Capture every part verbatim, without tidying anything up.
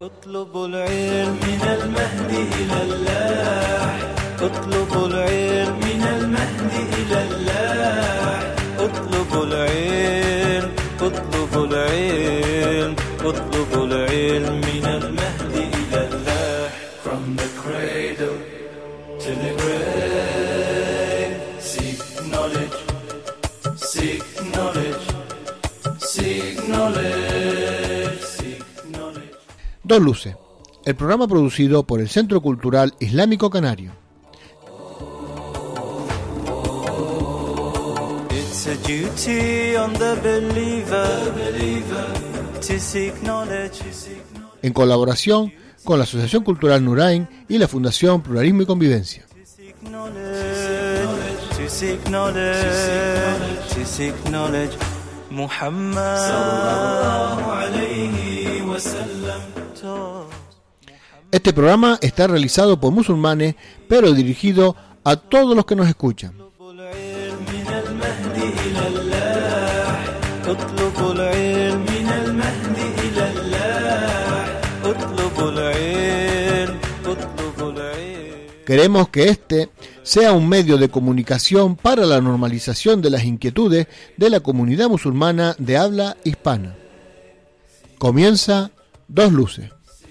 اطلب العلم من المهد إلى اللاح اطلب العلم من المهد إلى اللاح اطلب العلم اطلب العلم اطلب العلم من المهد إلى اللاح From the cradle to the grave Seek knowledge Seek knowledge Seek knowledge Seek knowledge Dos Luces, el programa producido por el Centro Cultural Islámico Canario. It's a duty on the believer, believer to seek knowledge, to seek knowledge. En colaboración con la Asociación Cultural Nurain y la Fundación Pluralismo y Convivencia. To seek knowledge, to seek knowledge, to seek knowledge. Muhammad sallallahu alayhi wa sallam. Este programa está realizado por musulmanes, pero dirigido a todos los que nos escuchan. Queremos que este sea un medio de comunicación para la normalización de las inquietudes de la comunidad musulmana de habla hispana. Comienza Dos Luces.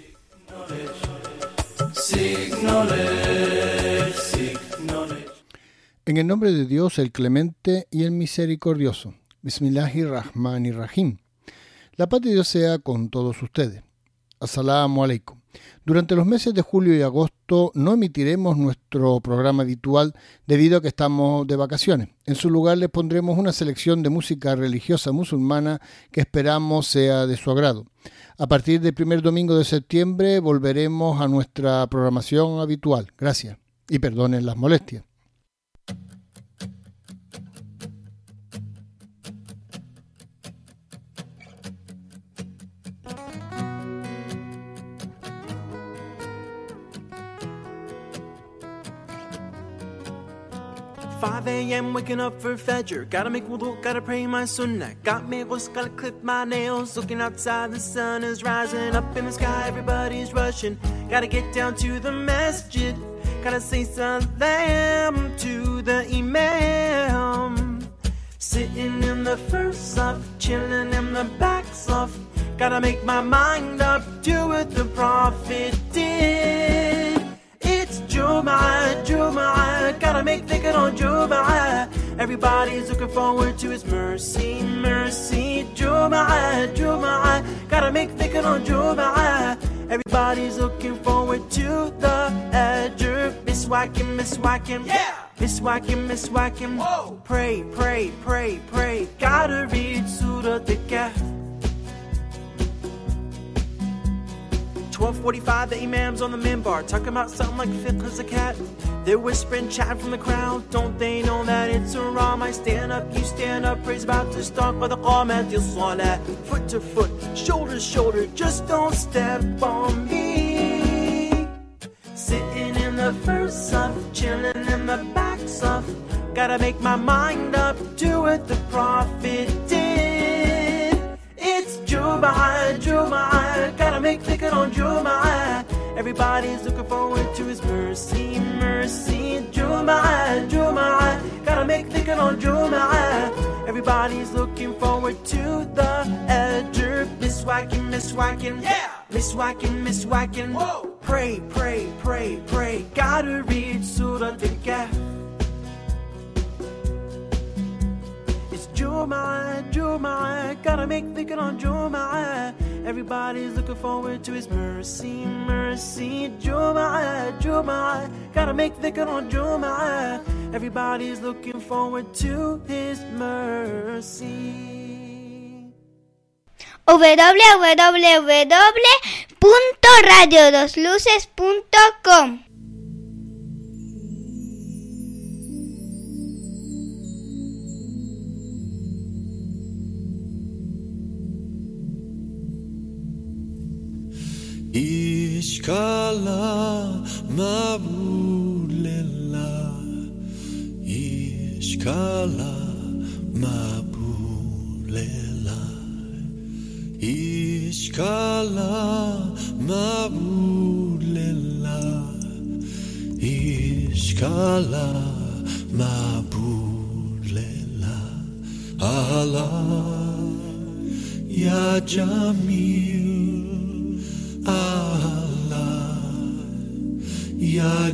En el nombre de Dios, el Clemente y el Misericordioso. Bismillahirrahmanirrahim. La paz de Dios sea con todos ustedes. As-salamu alaykum. Durante los meses de julio y agosto no emitiremos nuestro programa habitual debido a que estamos de vacaciones. En su lugar les pondremos una selección de música religiosa musulmana que esperamos sea de su agrado. A partir del primer domingo de septiembre volveremos a nuestra programación habitual. Gracias y perdonen las molestias. five a.m. waking up for Fajr. Gotta make wudu, gotta pray my sunnah. Got me ghusl, gotta clip my nails. Looking outside, the sun is rising. Up in the sky, everybody's rushing. Gotta get down to the masjid. Gotta say salam to the imam. Sitting in the first saf, chilling in the back saf. Gotta make my mind up to what the Prophet did. It's Jum'ah, Jum'ah, gotta make thinking on Jum'ah. Everybody's looking forward to His mercy, mercy. Jum'ah, Jum'ah, gotta make thinking on Jum'ah. Everybody's looking forward to the Ajr. Miswakim, miswakim, yeah. Miswakim, miswakim. Whoa. Pray, pray, pray, pray. Gotta read Surah Al-Kahf. twelve forty-five, the imam's on the minbar, talking about something like fiqh zakat. They're whispering, chatting from the crowd. Don't they know that it's haram? I stand up, you stand up, praise about to start by the qamat till salat. Foot to foot, shoulder to shoulder, just don't step on me. Sitting in the first saf, chilling in the back saf. Gotta make my mind up to what the Prophet did. It's Jum'ah, Jum'ah, gotta make thinking on Jum'ah. Everybody's looking forward to His mercy, mercy. Jum'ah, Jum'ah, gotta make thinking on Jum'ah. Everybody's looking forward to the Ajr. Miswakim, miswakim, yeah. Miswakim, miswakim. Whoa. Pray, pray, pray, pray. Gotta read Surah Al-Kahf. Jum'ah, Jum'ah, gotta make thinking on Jum'ah. Everybody's looking forward to His mercy, mercy. Jum'ah, Jum'ah, gotta make thinking on Jum'ah. Everybody's looking forward to His mercy. w w w punto radio dos luces punto com Ishkala mabud lillah, Ishkala mabud lillah, Ishkala Mabud lillah, Ishkala, Mabud lillah, Allah, Ya Jamil, Allah, Ya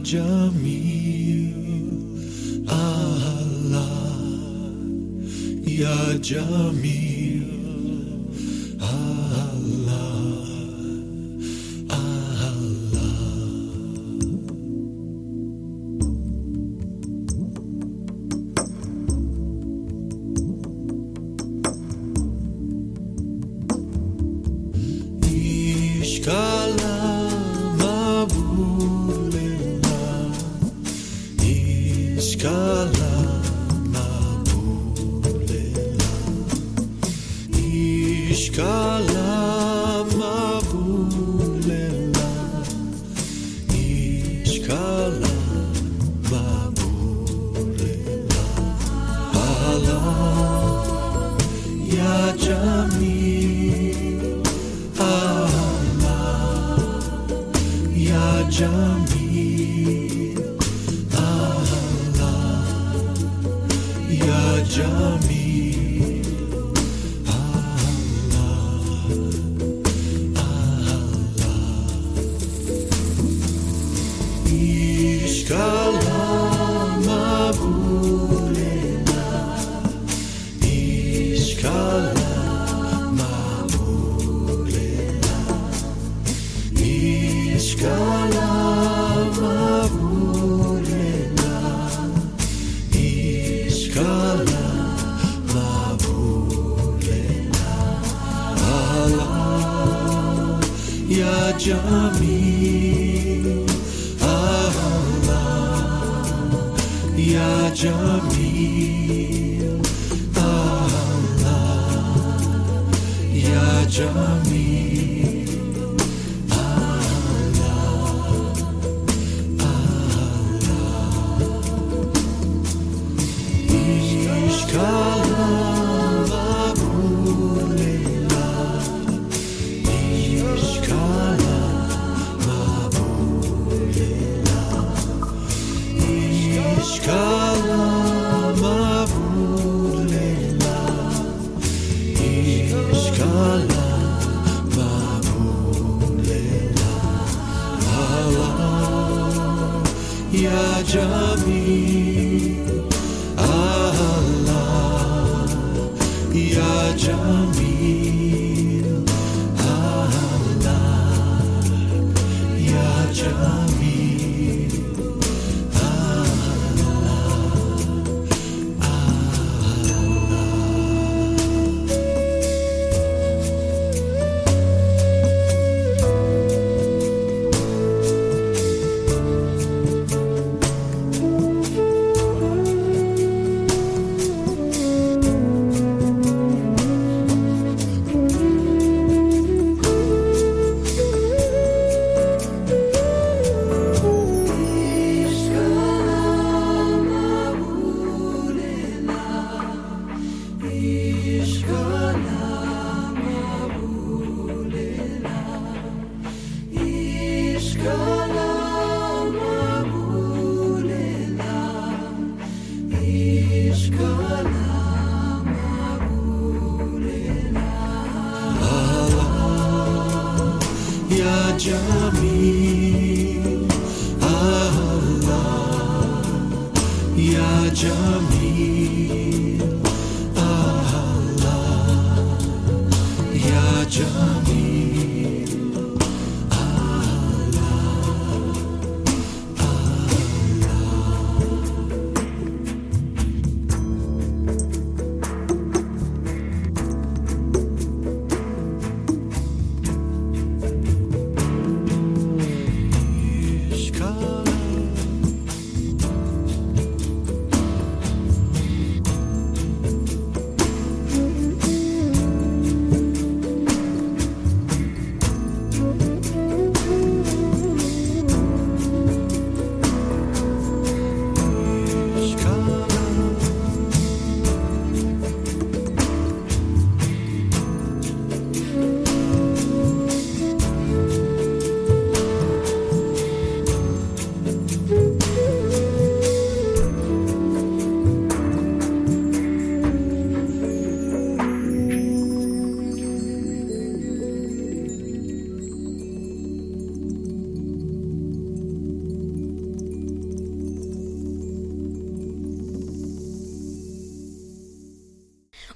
Jamil, Allah, Ya Jamil, Allah.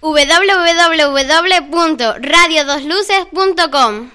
w w w punto radio dos luces punto com.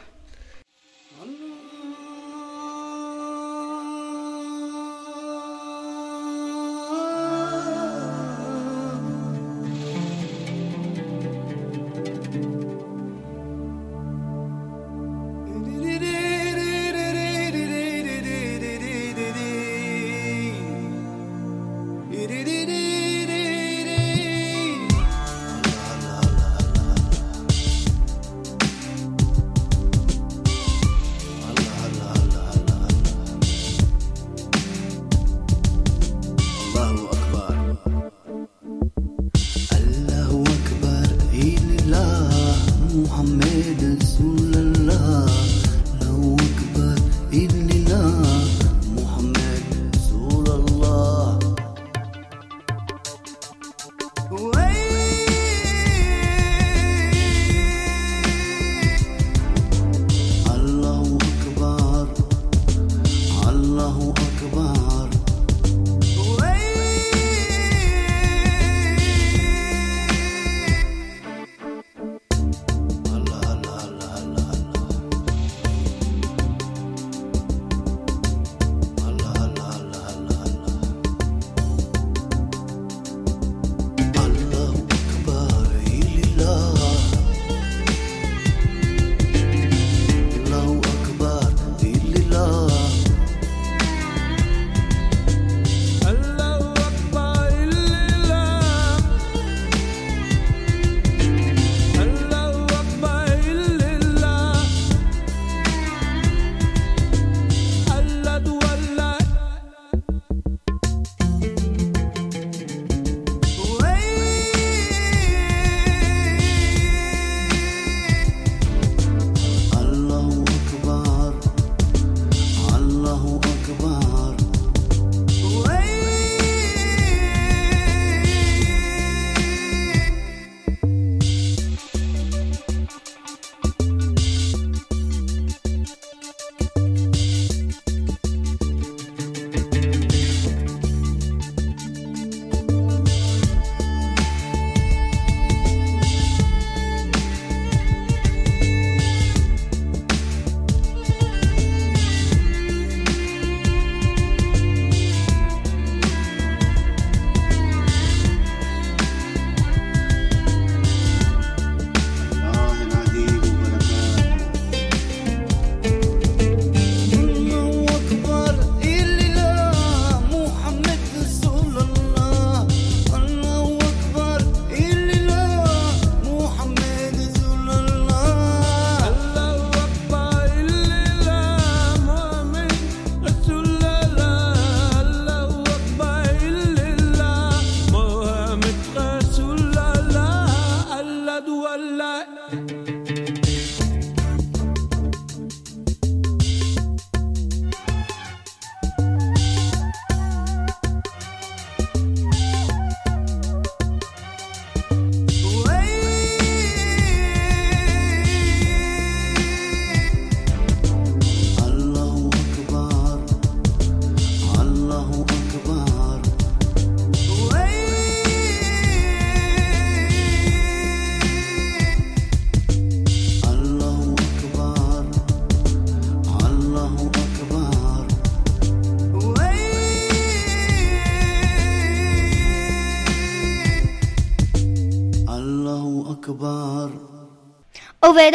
w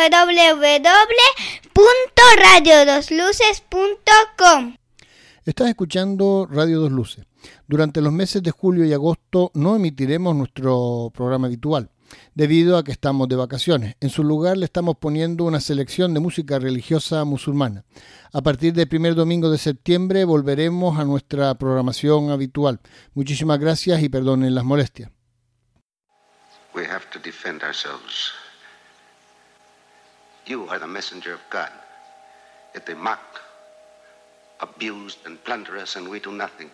w w punto radio dos luces punto com. Estás escuchando Radio Dos Luces. Durante los meses de julio y agosto no emitiremos nuestro programa habitual, debido a que estamos de vacaciones. En su lugar le estamos poniendo una selección de música religiosa musulmana. A partir del primer domingo de septiembre volveremos a nuestra programación habitual. Muchísimas gracias y perdonen las molestias. We have to defend ourselves. You are the messenger of God. Yet they mock, abuse, and plunder us, and we do nothing.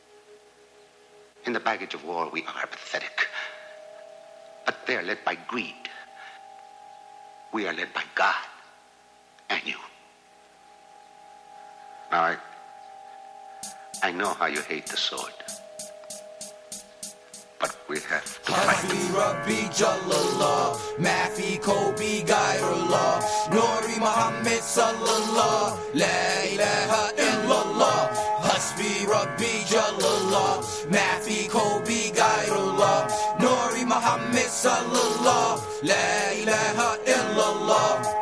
In the baggage of war, we are pathetic. But they are led by greed. We are led by God and you. Now, I, I know how you hate the sword. but we have to Hasbi fight. Rabbi Jalallah, Mafi Kobi Gairullah, Nuri Muhammad Sallallah, La ilaha illallah. Hasbi Rabbi Jalallah, Mafi Kobi Gairullah, Nuri Muhammad Sallallah, La ilaha illallah.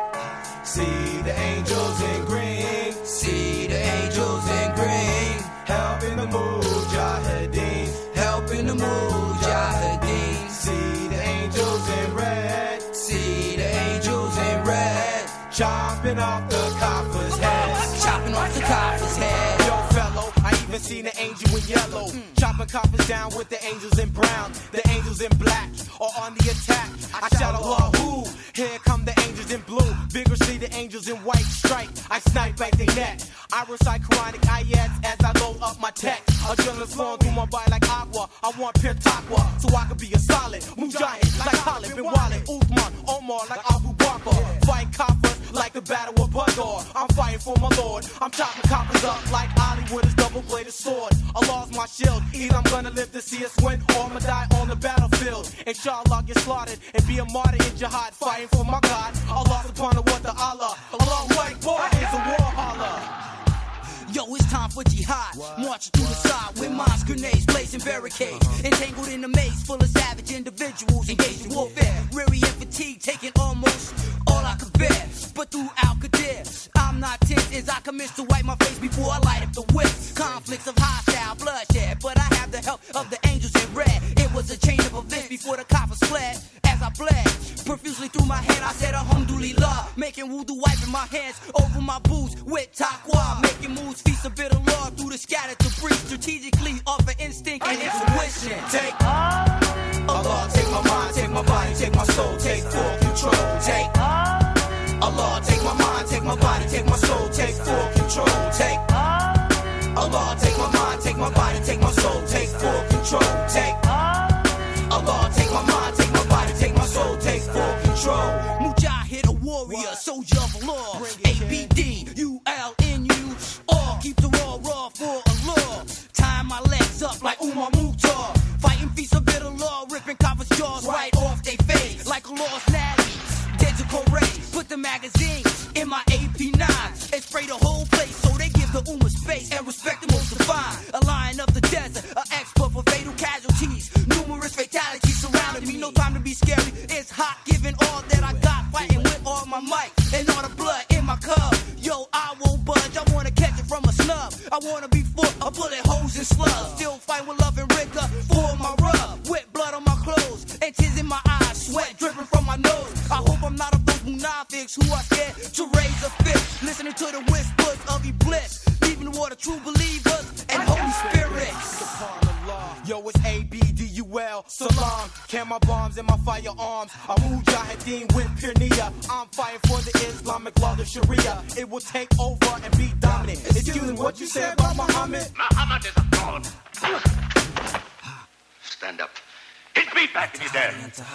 See the angels in green, see the angels in green, helping the mujahideen, helping the mujahideen. See the angels in red, see the angels in red, chopping off the copper's head, chopping off the copper's head. Yo, fellow, I even seen an angel in yellow, mm. chopping coppers down with the angels in brown. The angels in black are on the attack. I shout Allahu, here come the angels in blue. Vigorously the angels in white strike. I snipe at their neck. I recite Quranic ayats as I load up my text. Adrenaline flowing through my body like agua. I want pure taqwa so I can be a solid mujahid like Khalid bin Walid, Uthman, Omar like Abu Bakr. Fight coppers like the battle of Badr. I'm fighting for my Lord. I'm chopping coppers up like Ali with his double-bladed sword. Allah's my shield. Either I'm gonna live to see us win or I'm gonna die on the battlefield. Inshallah get slaughtered and be a martyr in jihad, fighting for my God. Allah subhanahu wa ta'ala. Allahu Akbar is a war holler. Yo, it's time for jihad. Marching through the side with mines, grenades, blazing barricades. Entangled in a maze full of savage individuals engaged in warfare. Weary and fatigued, taking almost all I could bear. But through Al-Qadir, I'm not tense as I commence to wipe my face before I light up the wick. Conflicts of hostile bloodshed, but I have the help of the angels in red. It was a chain of events before the coppers fled. As I bled profusely through my head, I said Alhamdulillah, making wudu, wiping my hands over my boots with taqwa, making moves, feast a bit of love through the scattered debris, strategically off of instinct and intuition. Take Allah, take my mind, take my body, take my soul, take full control. Take Allah, take my mind, take my body, take my soul, take full control. Take Allah, take my mind, take my body, take my soul, take full control. Take Allah, take my mind, take my body, take my soul, take full control. Mujahid, a warrior, soldier of law. A B D, U L N U, all keep the raw raw for Allah. Tying my legs up like Umar Mukhtar, fighting feast of bitter law, ripping coppers' jaws right off they face like a lost natty. Dead to correct, put the magazine in my A P nine and spray the whole place so they give the Ummah space and respect the most divine. A lion of the desert, an expert for fatal casualties. Numerous fatalities surrounding me, no time to be scary. It's hot, giving all that I got, fighting with all my might and all the blood in my cup. Yo, I won't budge, I wanna catch it from a snub. I wanna be full of bullet holes and slugs. Still fight with love and rigor for my rub. Wet blood on my clothes and tears in my eyes, sweat dripping from my nose. I hope I'm not of those munafics who are scared to raise a fist, listening to the whispers of Iblis, leaving the water true believers and Holy Spirits. Yo, it's A B D U L, Salam. Can my bombs and my firearms. I'm Mujahideen with pure niyyah. I'm fighting for the Islamic law, the Sharia. It will take over and be dominant. Excuse me, what you said about Muhammad? Muhammad is a fraud. Stand up. Hit me back if you dare.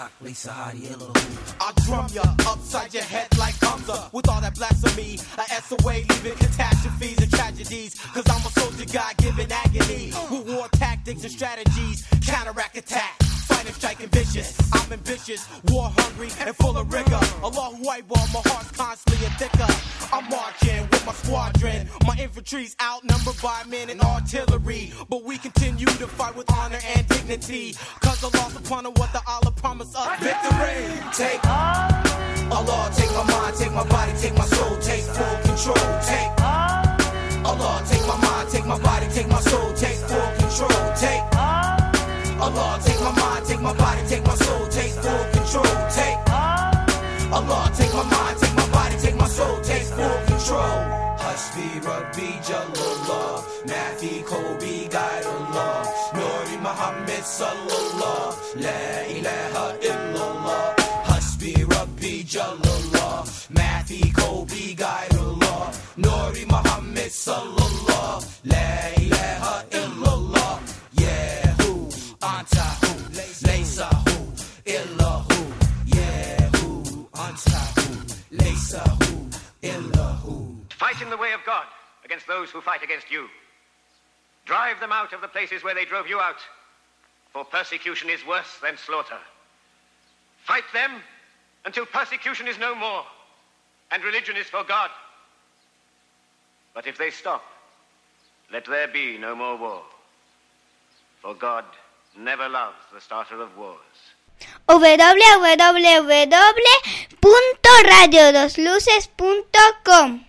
I'll drum ya upside your head like Hamza. With all that blasphemy, I S away, leaving catastrophes and tragedies. Cause I'm a soldier, God given agony. With war tactics and strategies, counteract attack. Fighting, striking vicious. I'm ambitious, war hungry, and full of rigor. Allahu Akbar, my heart's constantly a thicker. I'm marching with my squadron. My infantry's outnumbered by men and artillery. But we continue to fight with honor and dignity. Cause Allah subhanahu wa ta'ala promised us victory. Take Allah, take my mind, take my body, take my soul, take full control. Take Allah, take my mind, take my body, take my soul, take full control. Take Allah, take my mind, take my body, take my soul, take full control. Take Allah, take my mind, take my body, take my soul, take full control. Hasbi Rabbi Jalallah, Mafi Kobi Gairullah, Nuri Muhammad Sallallah, La ilaha illallah. Hasbi Rabbi Jalallah, Mafi Kobi Gairullah, Nuri Muhammad Sallallah, La ilaha illallah. Yehu, Antahu, Laysahu, Illahu. Yehu, Antahu, Laysahu, Illahu. Fight in the way of God against those who fight against you. Drive them out of the places where they drove you out. for persecution is worse than slaughter. Fight them until persecution is no more, and religion is for God. But if they stop, let there be no more war. For God never loves the starter of wars. w w w punto radio dos luces punto com.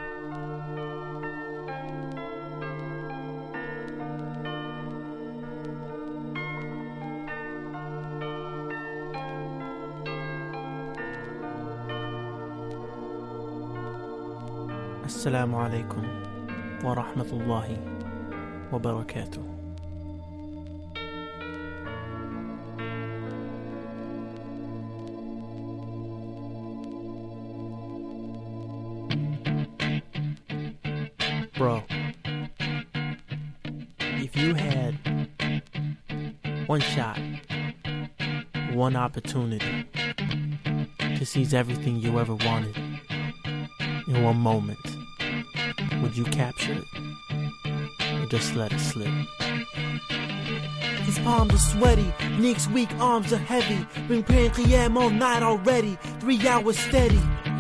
Assalamu alaikum wa rahmatullahi wa barakatuh. Bro, if you had one shot, one opportunity to seize everything you ever wanted in one moment, would you capture it or just let it slip? His palms are sweaty, Nick's weak arms are heavy. Been praying Qiyam all night already, three hours steady.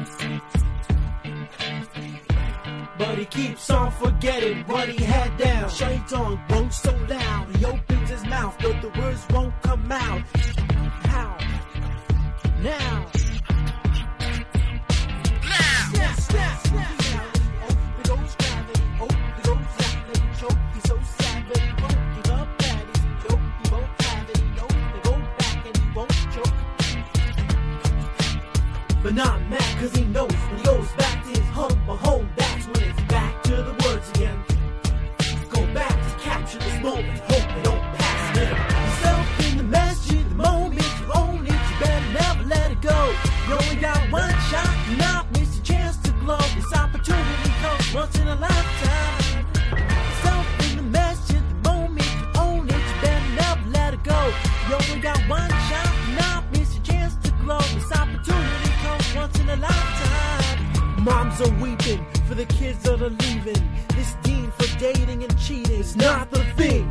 But he keeps on forgetting what he had down. Shaitan grows so loud, he opens his mouth, but the words won't come out. How? Now. Snap, snap, snap. Oh, there goes gravity. Oh, there goes that. Let him choke. He's so savage. He won't give up that. He's choke. He won't have it. He knows they go back and he won't choke. But not mad, cause he knows when he goes back to his humble home, that's when it's back to the words again. Go back to capture this moment. Hope they don't pass it. Yourself in the masjid, the moment you own it, you better never let it go. You only got one shot, do not miss a chance to glow. This opportunity comes once in a lifetime. Yourself in the masjid, the moment you own it, you better never let it go. You only got one shot, do not miss a chance to glow. This opportunity comes once in a lifetime. Moms are weeping for the kids that are leaving. This deen for dating and cheating is not the thing.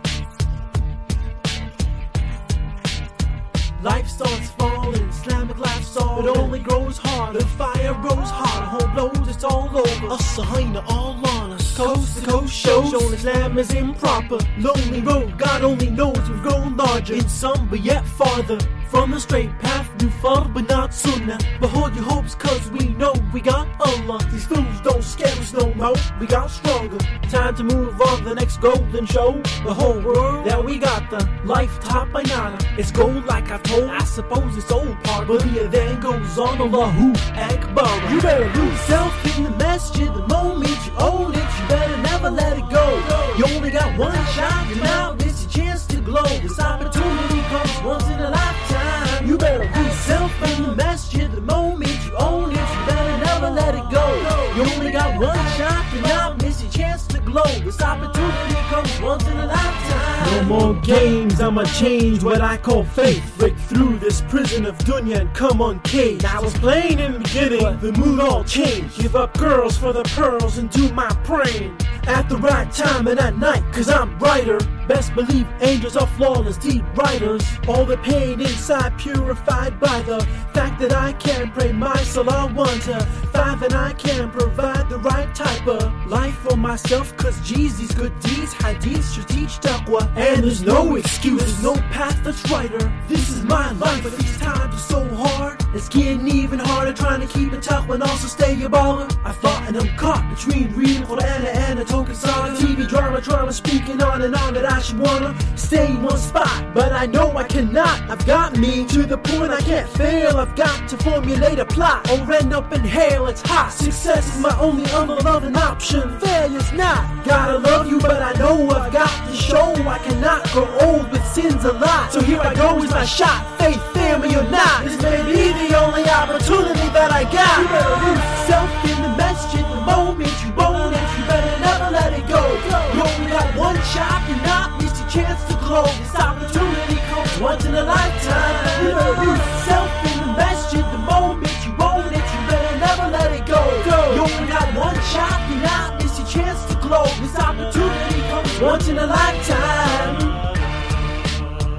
Life starts falling, Islamic life solid. It only grows harder, the fire grows hotter. Home blows, it's all over. Us Sahina all on us. Coast to coast shows, showing Islam is improper. Lonely road, God only knows we've grown larger. In some, but yet farther from the straight path. Do far, but not sunnah. But hold your hopes, cause we know we got Allah. These fools don't scare us no more, we got stronger. Time to move on the next golden show. The whole world that we got, the life taught by nada. It's gold like I've told, I suppose it's old part. But yeah, then goes on, Allahu Akbar. You better lose yourself in the masjid. The moment you own it, you better never let it go. You only got one shot, and now this your chance to glow. This opportunity comes once in a lifetime. You better lose yourself in the masjid. The moment you own it, you better never let it go. You only got one shot, and now miss your chance to glow. This opportunity comes once in a lifetime. No more games, I'ma change what I call faith. Break through this prison of dunya and come uncaged. I was playing in the beginning, but the mood all changed. Give up girls for the pearls and do my praying at the right time and at night, cause I'm brighter. Best believe angels are flawless, deep writers. All the pain inside purified by the fact that I can pray my salah one to five, and I can provide the right type of life for myself, cause Jeezy's good deeds, hadiths should teach taqwa. And there's no excuse, there's no path that's righter. This is my life, but these times are so hard. It's getting even harder trying to keep it taqwa and also stay a baller. I thought and I'm caught between reading Quran and a token saga. T V drama, drama, speaking on and on that I should wanna stay in one spot, but I know I cannot. I've got me to the point I can't fail. I've got to formulate a plot or end up in hell. It's hot. Success is my only unloving option. Failure's not. Gotta love you, but I know I've got to show I cannot grow old with sins a lot. So here I go, is my shot. Faith, family or not, this may be the only opportunity that I got. You better lose yourself in the masjid. The moment you own it, you better never let it go. You only got one shot, and not miss your chance to glow. This opportunity comes once in a lifetime. You better lose yourself in the masjid. The moment you own it, you better never let it go. You only got one shot, and not miss your chance to glow. This opportunity comes once in a lifetime.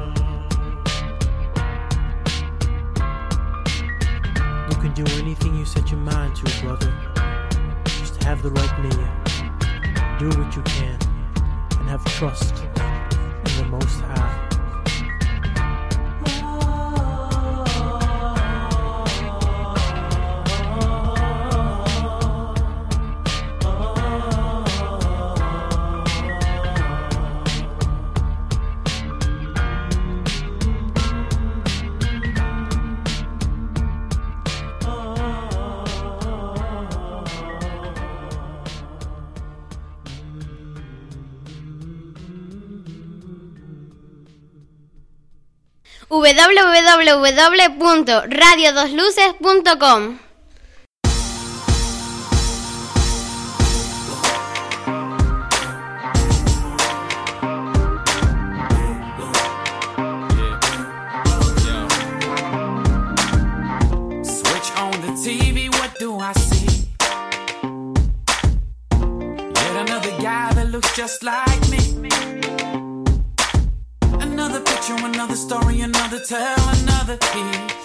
have the right niyyah. Do what you can and have trust in the Most High. w w w punto radio dos luces punto com. Switch on the T V, what do I see? Yet another guy that looks just like me. Another picture, another story, another tell, another piece.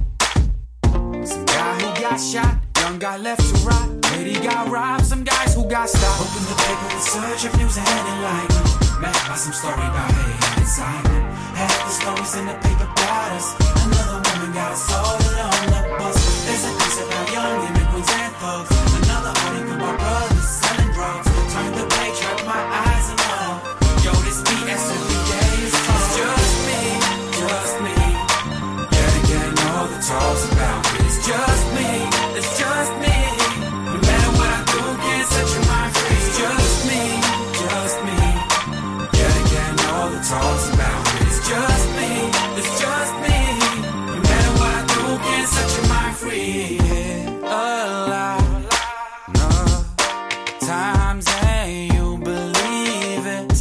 Some guy who got shot, young guy left to rot, lady got robbed, some guys who got stopped. Open the paper in search of news and enlightenment, met by some story about hate and excitement. Half the stories in the paper about us. Another woman got assaulted on the bus. There's a piece about young immigrants and thugs. Another article about brothers selling drugs. Turn the page, hurt my eyes and all. Yo, this B S every day is tough. It's just me, just me. Yet again, all the talks about me. It's just me, it's just me. No matter what I do, can't set your mind free. It's just me, just me. Yet again, all the talks about me. It's just me, it's just me. No matter what I do, can't set your mind free. Yeah, alive, no times and you believe it.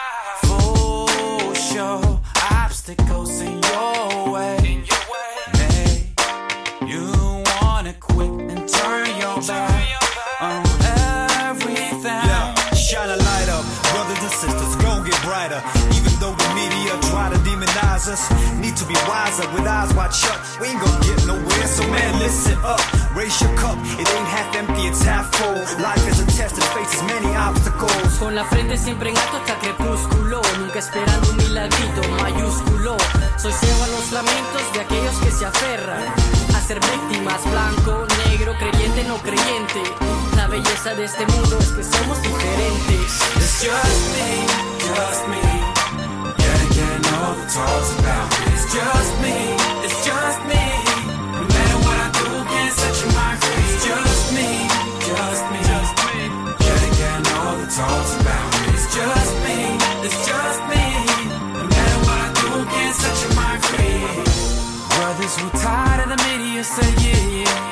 For sure, obstacles in your way. May you wanna quit and turn your back on everything. Yeah, shine a light up, brothers and sisters, gon' get brighter. Even though the media try to demonize us, need to be wiser with eyes wide shut. We ain't gon' get nowhere, so man, listen up. Raise your cup, it ain't half empty, it's half full. Life is a test and faces many obstacles. Con la frente siempre en alto hasta crepúsculo, nunca esperando un milagrito mayúsculo. Soy ciego a los lamentos de aquellos que se aferran a ser víctimas, blanco, negro, creyente, no creyente. La belleza de este mundo es que somos diferentes. It's just me, just me. Yet again, all the talks about me. It's just me, it's just me. No matter what I do, can't set your mind free. It's just me, just me, just me. Yet again, all the talks about me. It's just me, it's just me. No matter what I do, can't set your mind free. Brothers who tired of the media say yeah, yeah.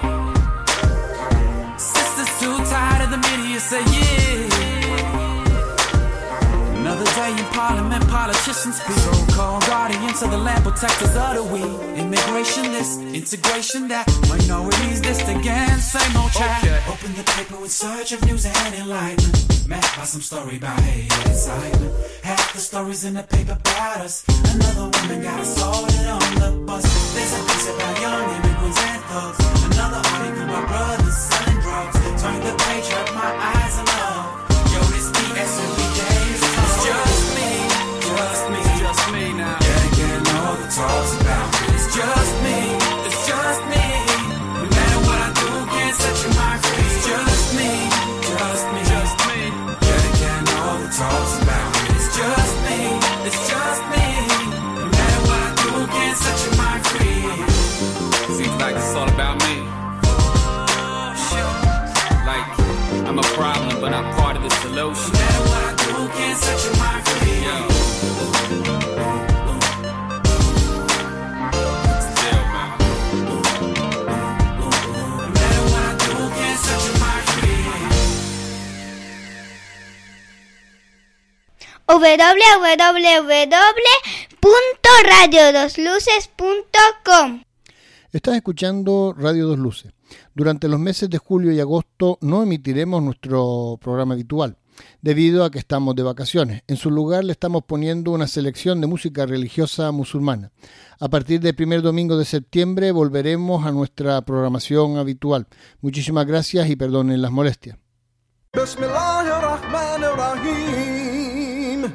Sisters too tired of the media say yeah. Another day in Parliament, politicians speak. So-called guardians of the land, protectors of the weak. Immigration this, integration that. Minorities this again, same old chat. Okay. Open the paper in search of news and enlightenment. Met by some story about hate and excitement. Half the stories in the paper about us. Another woman got assaulted on the bus. There's a piece about young immigrants and thugs. Another article about brothers selling drugs. Turn the page, hurt my eyes and love. Yo, this B S every day is tough. It's just me, just me, just me now. Yeah, again, all the talks about me. It's just me, it's just me. No matter what I do, can't set your mind free. It's just me, just me, just me. Yeah, again, all the talks about me. It's just me, it's just me. No matter what I do, can't set your mind free. Seems like it's all about me. Like I'm a problem, but I'm part of the solution. No matter what I do, can't set your mind free. Yo. Still, man. No matter what I do, can't set your mind free. w w w punto radio dos luces punto com. Estás escuchando Radio Dos Luces. Durante los meses de julio y agosto no emitiremos nuestro programa habitual, debido a que estamos de vacaciones. En su lugar le estamos poniendo una selección de música religiosa musulmana. A partir del primer domingo de septiembre volveremos a nuestra programación habitual. Muchísimas gracias y perdonen las molestias. Bismillahirrahmanirrahim.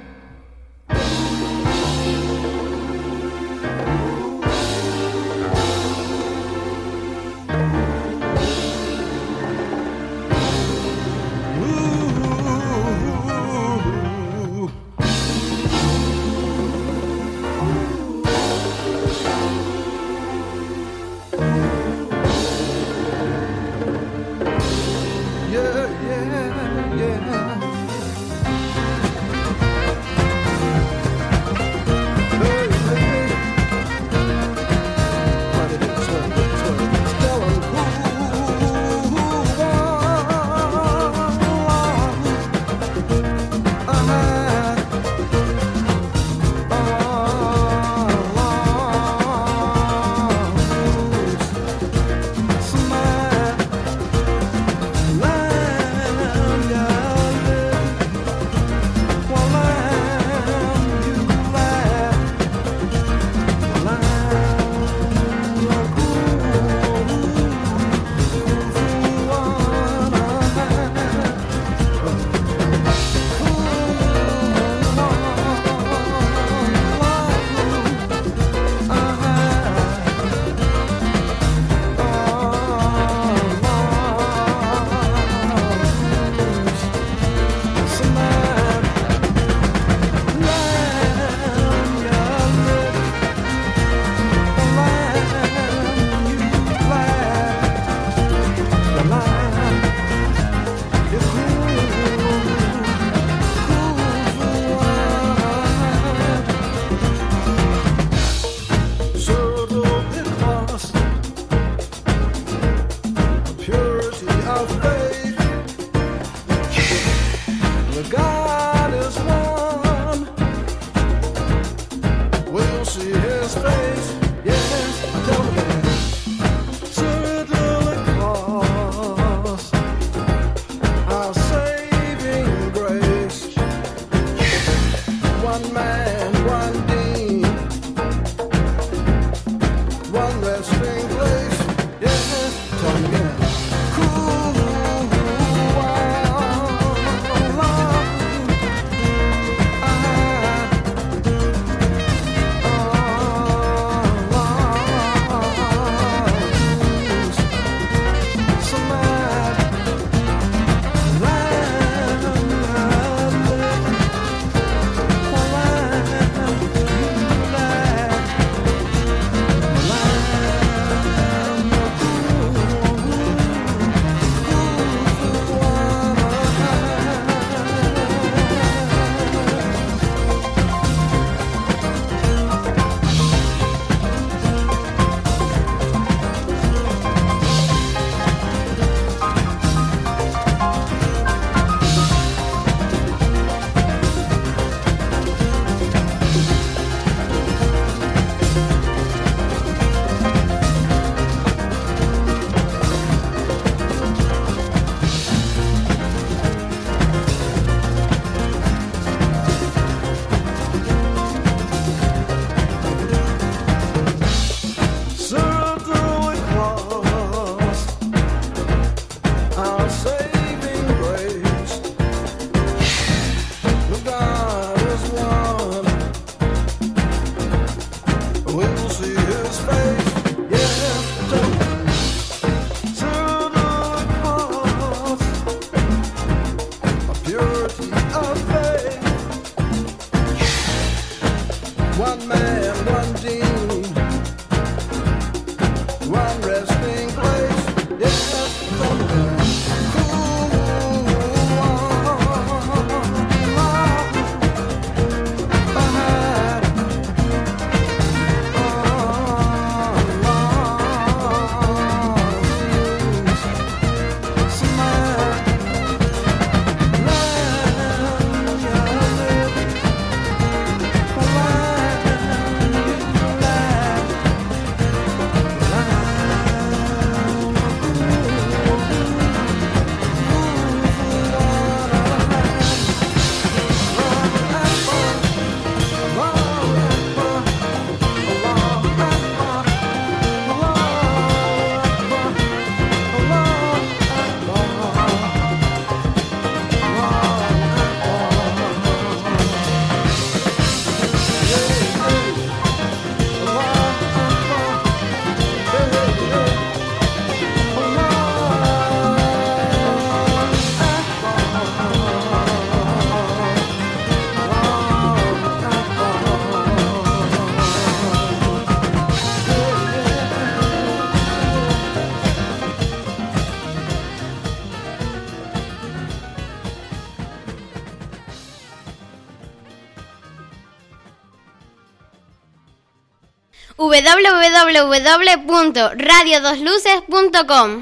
w w w punto radio dos luces punto com.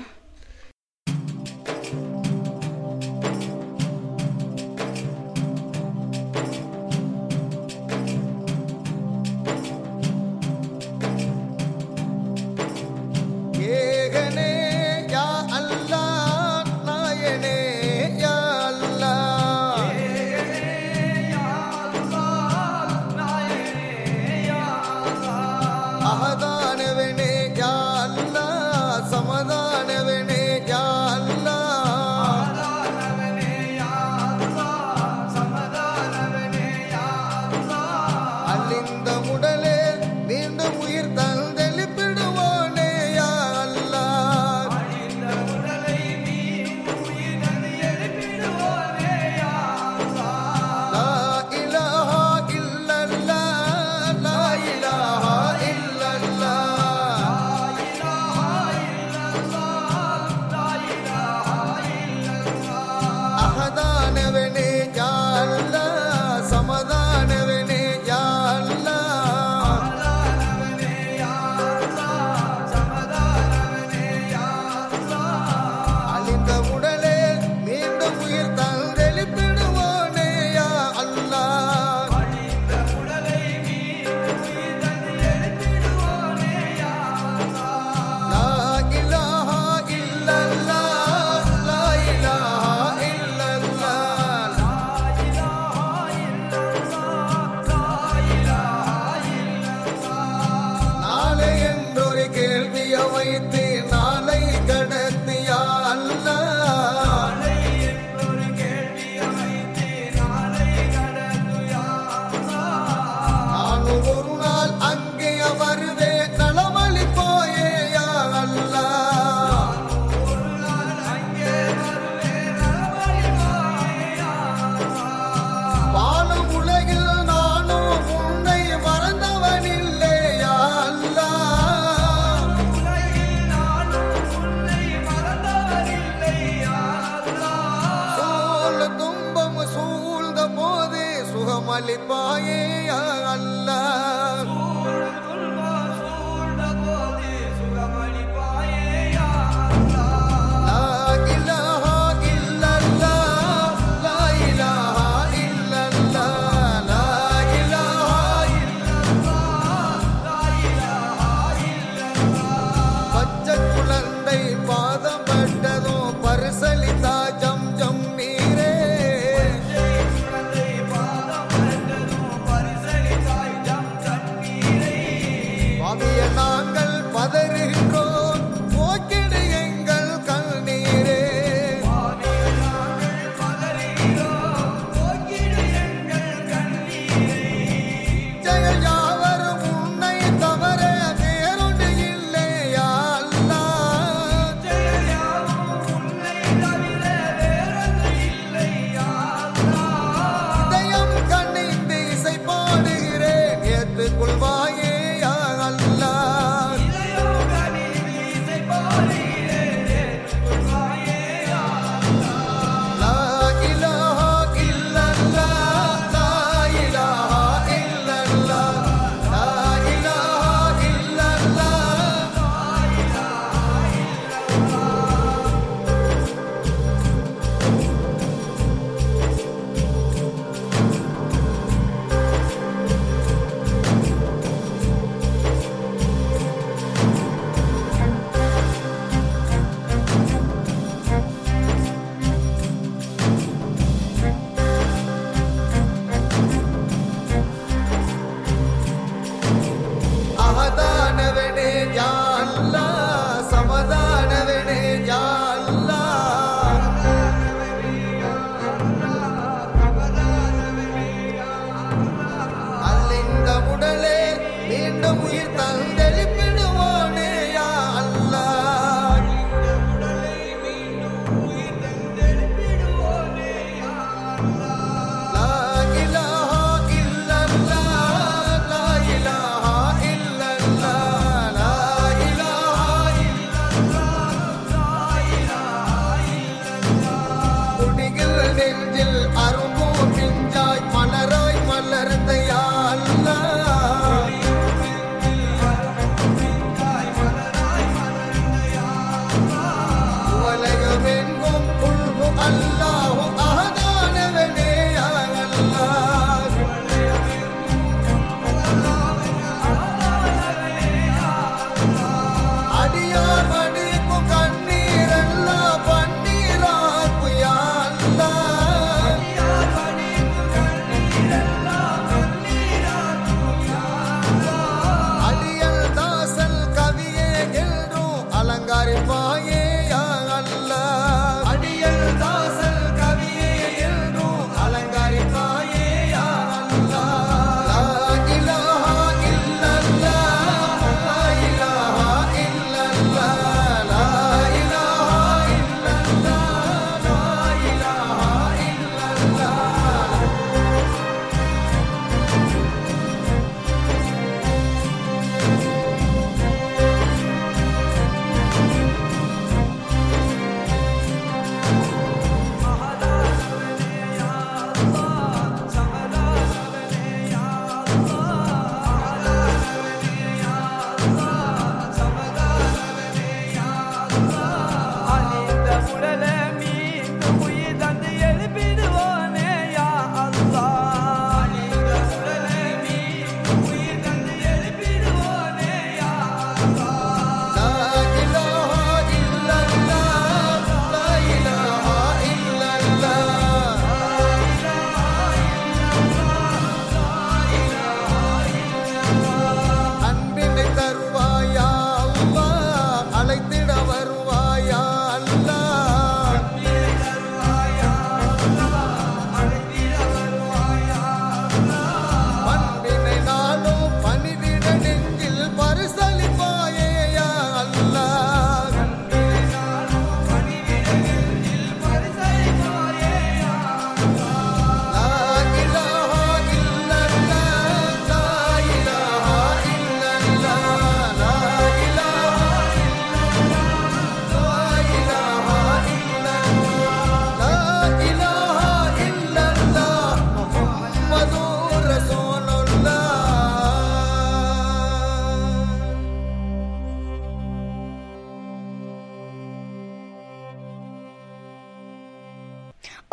Jam jam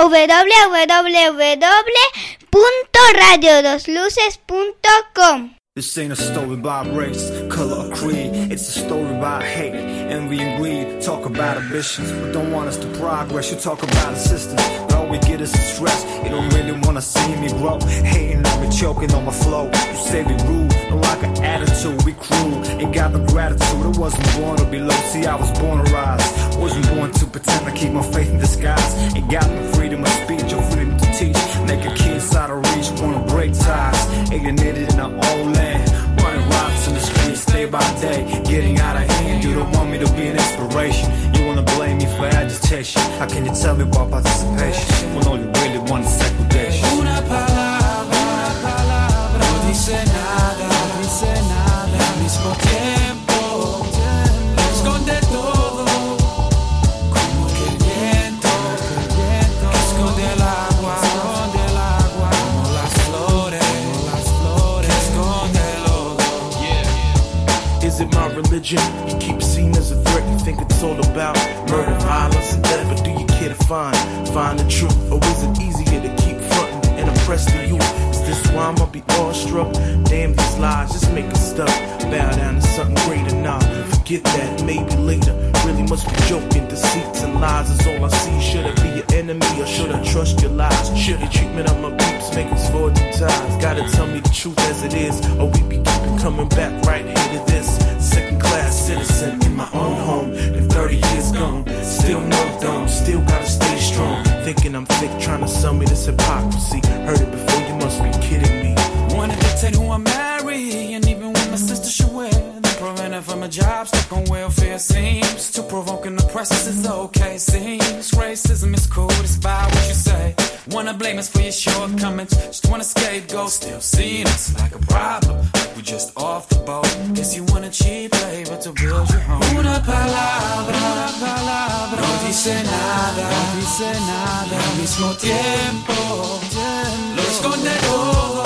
w w w punto radio dos luces punto com. This ain't a story about race, color, or creed. It's a story about hate, envy, and greed. Talk about ambitions, but don't want us to progress. You talk about assistance, but all we get is stress. You don't really wanna see me grow. Hating on me, choking on my flow. You say we rude, don't like an attitude. We cruel, ain't got no gratitude. I wasn't born to be low, see I was born to rise. Wasn't born to pretend I keep my faith in disguise. Ain't got no freedom of speech or freedom to teach. Making kids out of reach, wanna break ties. Alienated in our own land. Running rocks in the streets day by day, getting out of hand. You don't want me to be an inspiration. You wanna blame me for agitation. How can you tell me about participation when all you really want is segregation? Una palabra, una palabra, no dice nada, no dice nada. Al mismo tiempo, esconde todo, como que el viento, el viento esconde el agua, esconde el agua, como las flores, como las flores esconde el lodo. Yeah. Is it my religion? You keep seen as a threat. You think it's all about murder, violence, and death. But do you care to find, find the truth? Or is it easier to keep fronting and oppress the youth? Is this why I'ma be awestruck? Damn these lies, just making stuff. Bow down to something greater now. Forget that, maybe later. Really must be joking. Deceits and lies is all I see. Should I be your enemy or should I trust your lies? Should the treatment of my peeps make us forging ties? Gotta tell me the truth as it is, or we be keeping coming back right here to this. Second class citizen in my own home. If thirty years gone, still no dome, still gotta stay strong. Thinking I'm thick, trying to sell me this hypocrisy. Heard it before, you must be kidding me. Wanna dictate who I marry, and even when my sister should wear, then prevent her from a job, stuck on welfare seems too provoking. The process is okay, seems racism is cool, despite what you say. Wanna blame us for your shortcomings, just wanna scapegoat, still seeing us like a problem, like we're just off the boat. Guess you want a cheap labor to build your home. Una palabra, una palabra, no dice nada, no dice nada. Al mismo tiempo, lo esconde todo.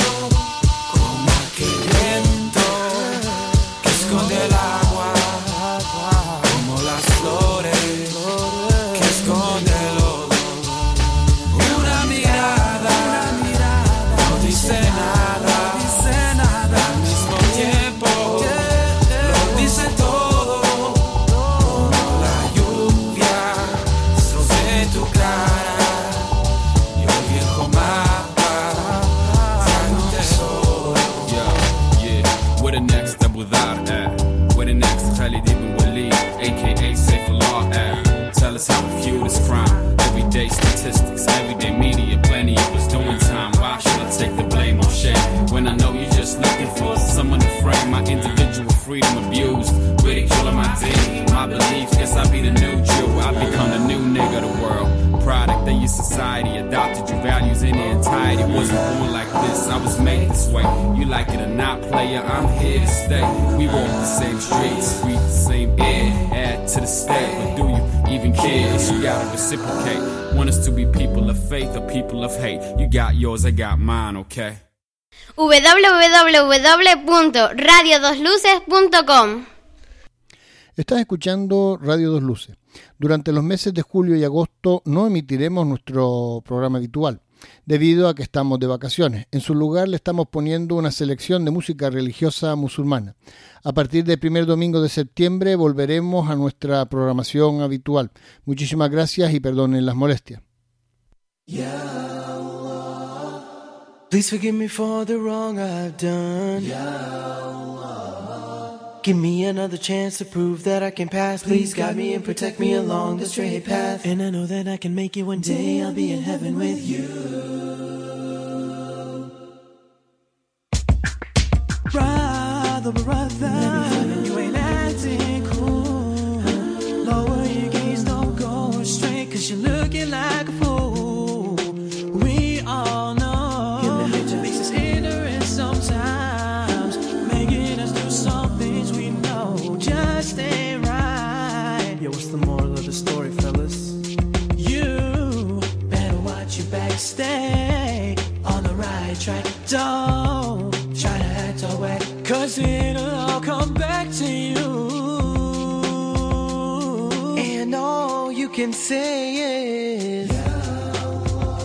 Esconde el agua, como las flores que esconde el lodo. Una mirada, una mirada, no dice nada, no dice nada. Al mismo tiempo, lo dice todo. Como la lluvia sobre tu cara y el viejo mapa trae un tesoro. Yeah, yeah, we're the next step without that. We're the next Khalid Ibn Walid, aka Saifullah at. Tell us how we view this crime. Everyday statistics, everyday media, plenty of us doing time. Why should I take the blame or shame when I know you're just looking for someone to frame my individual freedom abused, ridiculing my deed, my beliefs? Guess I be the new Jew, I become the new nigga of the world. Product of your society, adopted your values in their entirety. Wasn't born like this, I was made this way. You like it or not, player, I'm here to stay. We walk the same streets, breathe the same air, add to the state. But do you even care? Yes, you gotta reciprocate. Want us to be people of faith or people of hate? You got yours, I got mine, okay? w w w punto radio dos luces punto com. Estás escuchando Radio Dos Luces. Durante los meses de julio y agosto no emitiremos nuestro programa habitual, debido a que estamos de vacaciones. En su lugar le estamos poniendo una selección de música religiosa musulmana. A partir del primer domingo de septiembre volveremos a nuestra programación habitual. Muchísimas gracias y perdonen las molestias. Ya Allah, please forgive me for the wrong I've done. Ya Allah, give me another chance to prove that I can pass. Please guide me and protect me along the straight path. And I know that I can make it one day. I'll be in heaven with you. Brother, brother, you ain't acting cool. Lower your gaze, don't go straight, cause you're looking like a fool. We all know human nature makes us ignorant sometimes, making us do some things we know just ain't right. Yo, what's the moral of the story, fellas? You better watch your back, stay on the right track. Don't try to act all whack, cause it'll all come back to you. And all you can say is, Ya Allah,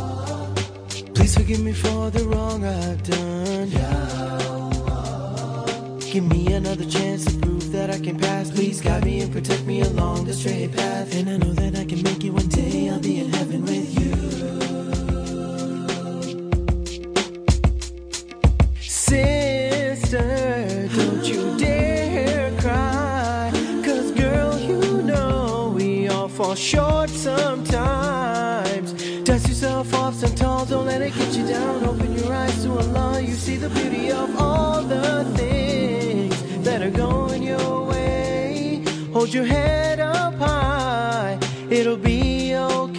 Please forgive me for the wrong I've done. Give me another chance to prove that I can pass. Please guide me and protect me along the straight path. And I know that I can make it one day. I'll be in heaven with you. Sister, don't you dare cry. Cause girl, you know we all fall short sometimes. Dust yourself off some tall, don't let it get you down. Open your eyes to Allah, you see the beauty of all the things that are going your way. Hold your head up high, it'll be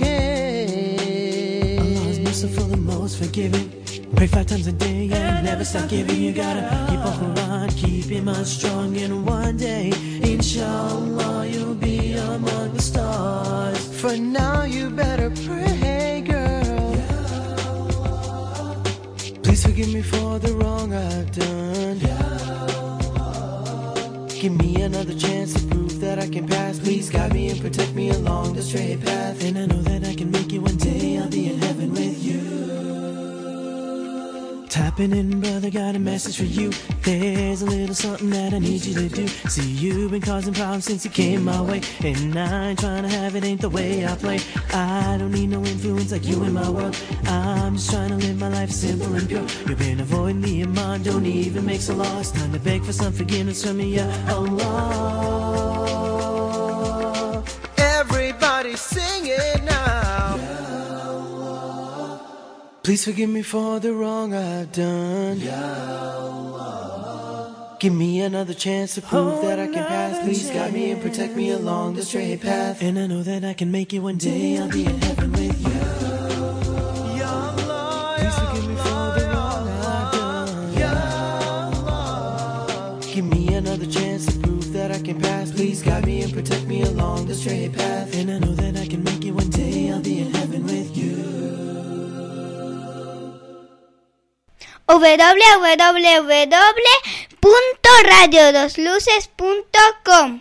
okay. Allah is merciful and most forgiving. Pray five times a day and never stop giving. You gotta keep on Quran, keep your mind strong. And one day, inshallah, you'll be among the stars. For now, you better pray, girl. Please forgive me for the wrong I've done. Give me another chance to prove that I can pass. Please guide me and protect me along the straight path. And I know that I can make it one day. I'll be in heaven with you. Tapping in, brother, got a message for you. There's a little something that I need you to do. See, you've been causing problems since you came my way, and I ain't trying to have it, ain't the way I play. I don't need no influence like you in my world. I'm just trying to live my life simple and pure. You've been avoiding me and mine, don't even make so loss. Time to beg for some forgiveness from me, ya Allah. Everybody sing it now. Please forgive me for the wrong I've done. Give me another chance to prove that I can pass. Please guide me and protect me along the straight path. And I know that I can make it one day. I'll be in heaven with you. Please forgive me for the wrong I've done. Give me another chance to prove that I can pass. Please guide me and protect me along the straight path. And I know that I can make it one day. I'll be in heaven with you. w w w punto radio dos luces punto com.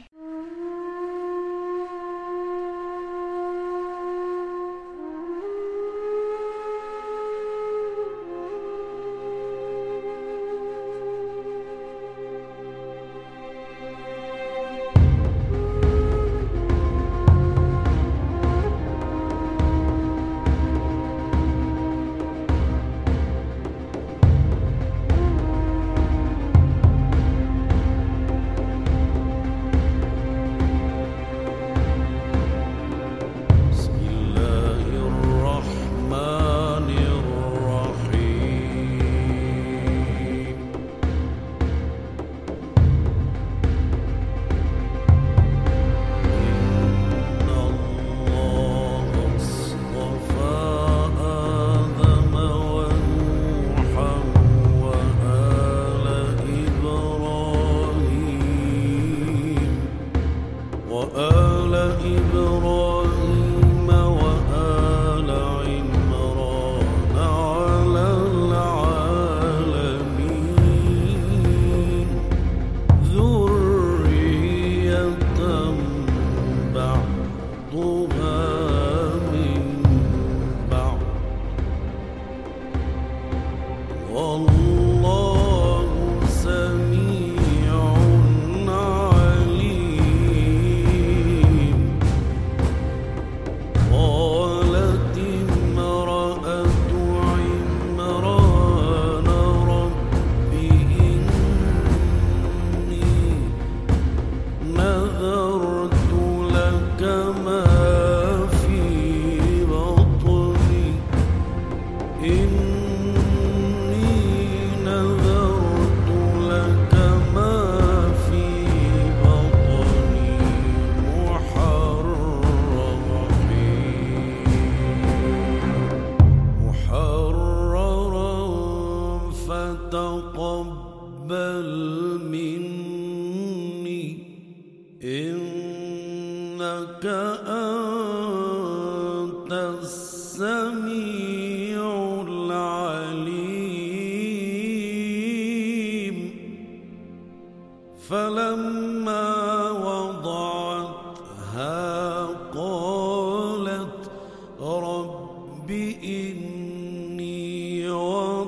رب إني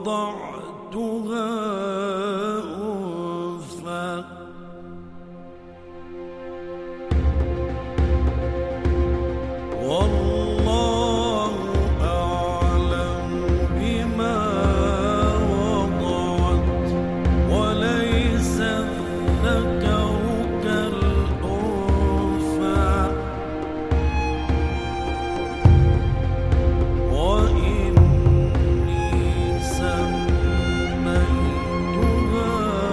وضعتها أنثى والله أعلم بما وضعت وليس الذكر كالأنثى وإني سميتها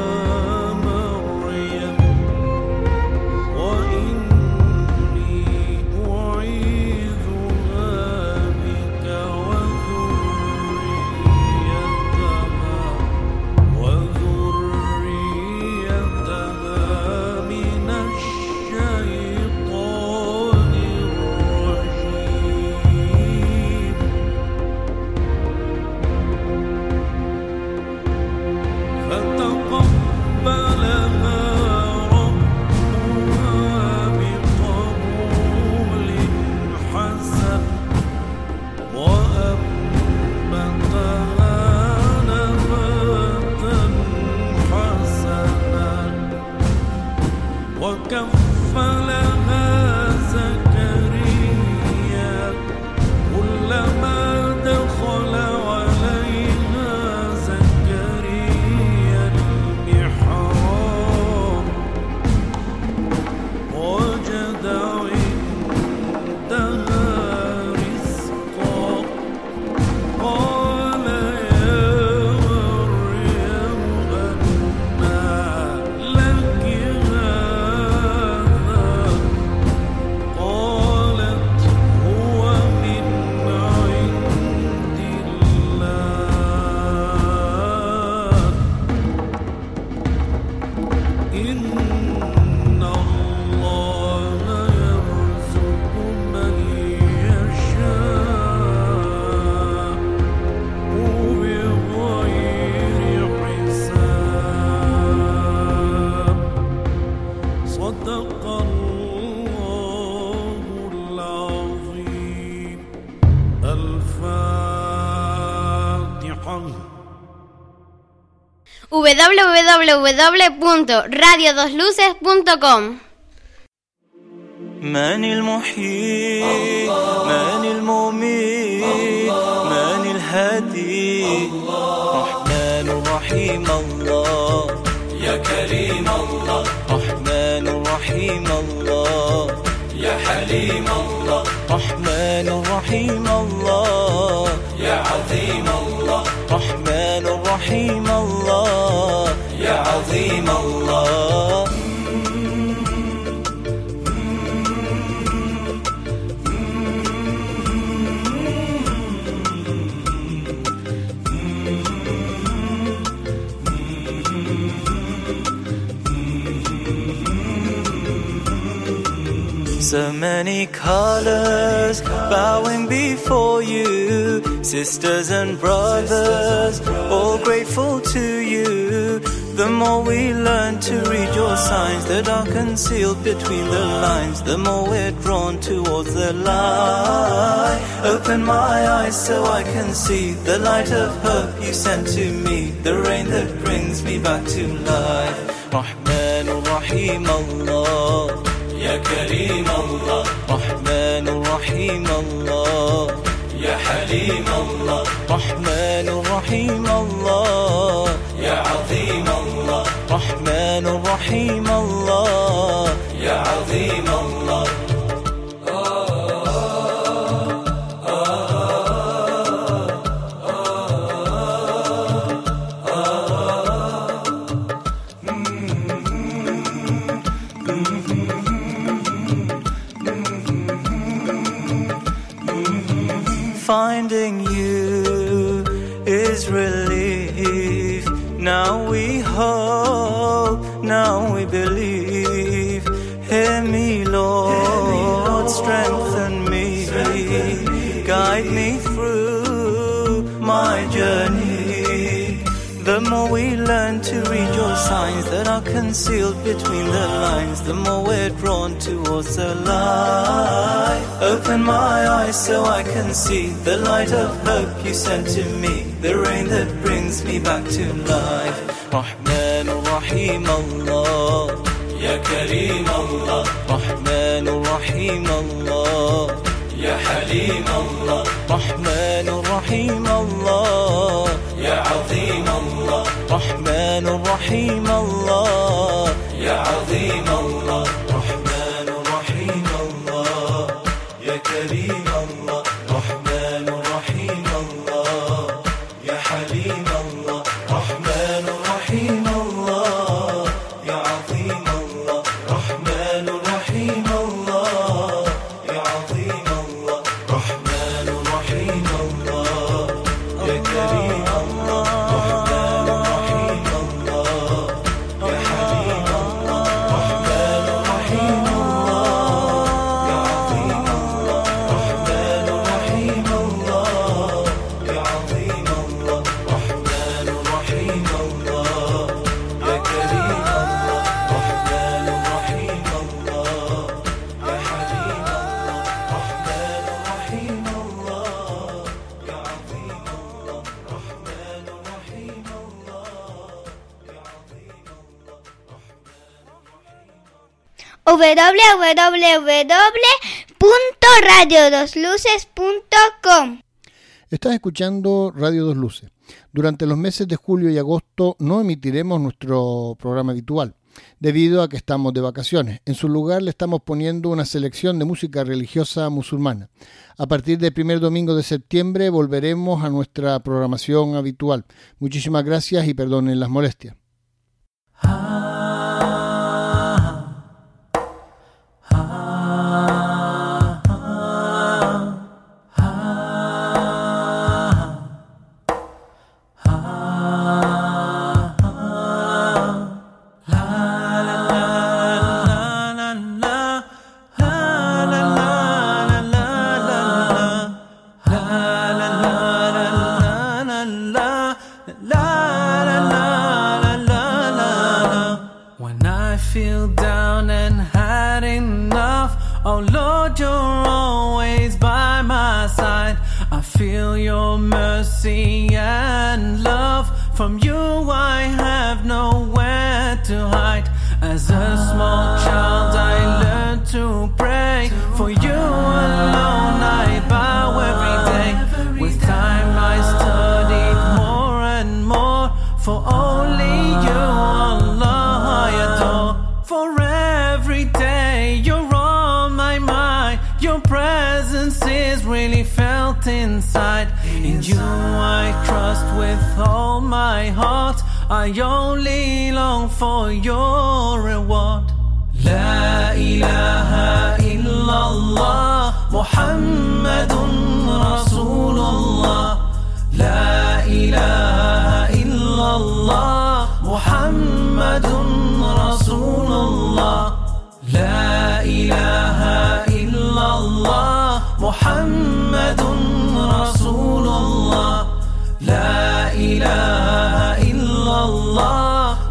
مريم وإني أعيذها بك وذريتها وذريتها من الشيطان الرجيم فتقبلها ربها بقبول حسن وأنبتها نباتا حسنا وكفلها زكريا كلما دخل عليها زكريا المحراب وجد عندها رزقا قال يا مريم أنى لك هذا قالت هو من عند الله إن الله يرزق من يشاء بغير حساب صدق الله العظيم الفاتحة w w w punto radio dos luces punto com. من المحيي من المميت من الهادي رحمن رحيم الله يا كريم الله رحمن رحيم الله يا حليم الله رحمن رحيم الله يا عظيم الله رحمن رحيم الله يا عظيم الله So many colors bowing before you, sisters and brothers, all grateful to you. The more we learn to read your signs that are concealed between the lines, the more we're drawn towards the light. Open my eyes so I can see the light of hope you sent to me, the rain that brings me back to life. Rahman Rahim Allah, يا كريم الله رحمن رحيم الله يا حليم الله رحمن رحيم الله يا عظيم الله رحمن رحيم الله يا عظيم الله Finding you is relief. Now we hope, now we believe. Hear me, Lord, strengthen me, guide me through my journey. The more we learn to read your signs that are concealed between the lines, the more we're drawn towards the light. Open my eyes so I can see the light of hope you sent to me, the rain that brings me back to life. Rahman Rahim Allah, Ya Kareem Allah. Rahman Rahim Allah, Ya Halim Allah. Rahman Rahim Allah, Ya Azim Allah. Rahman Rahim Allah, Ya Azim Allah. Rahman Rahim Allah, Ya Kareem Allah. Rahman Rahim Allah, Ya Halim Allah. Rahman Rahim Allah, Ya Azim Allah. Rahman Rahim Allah, Ya Azim Allah. Rahman Rahim Allah, Ya Kareem Allah. Rahman Rahim Allah, Ya Halim Allah. Rahman Rahim Allah, Ya Azim Allah. Rahman Rahim Allah, Ya Azim Allah. Rahman Rahim Allah, Ya Kareem Allah. Rahman Rahim Allah, Ya Halim Allah. Rahman Rahim Allah, Ya Azim Allah. Rahman Rahim Allah, Ya Azim w w w punto radio dos luces punto com. Estás escuchando Radio Dos Luces. Durante los meses de julio y agosto no emitiremos nuestro programa habitual, debido a que estamos de vacaciones. En su lugar le estamos poniendo una selección de música religiosa musulmana. A partir del primer domingo de septiembre volveremos a nuestra programación habitual. Muchísimas gracias y perdonen las molestias. When I feel down and had enough, oh Lord, you're always by my side. I feel your mercy and love. From you I have nowhere to hide. As a small child I learned to pray. For you alone I bow every day. With time I studied more and more. For only you, Allah, I adore. For every day you're on my mind. Your presence is really felt inside. In you I trust with all my heart. I only long for your reward. La ilaha illallah, Muhammadun Rasulullah. La ilaha illallah, Muhammadun Rasulullah. La ilaha illallah, Muhammadun Rasulullah. La ilaha illallah,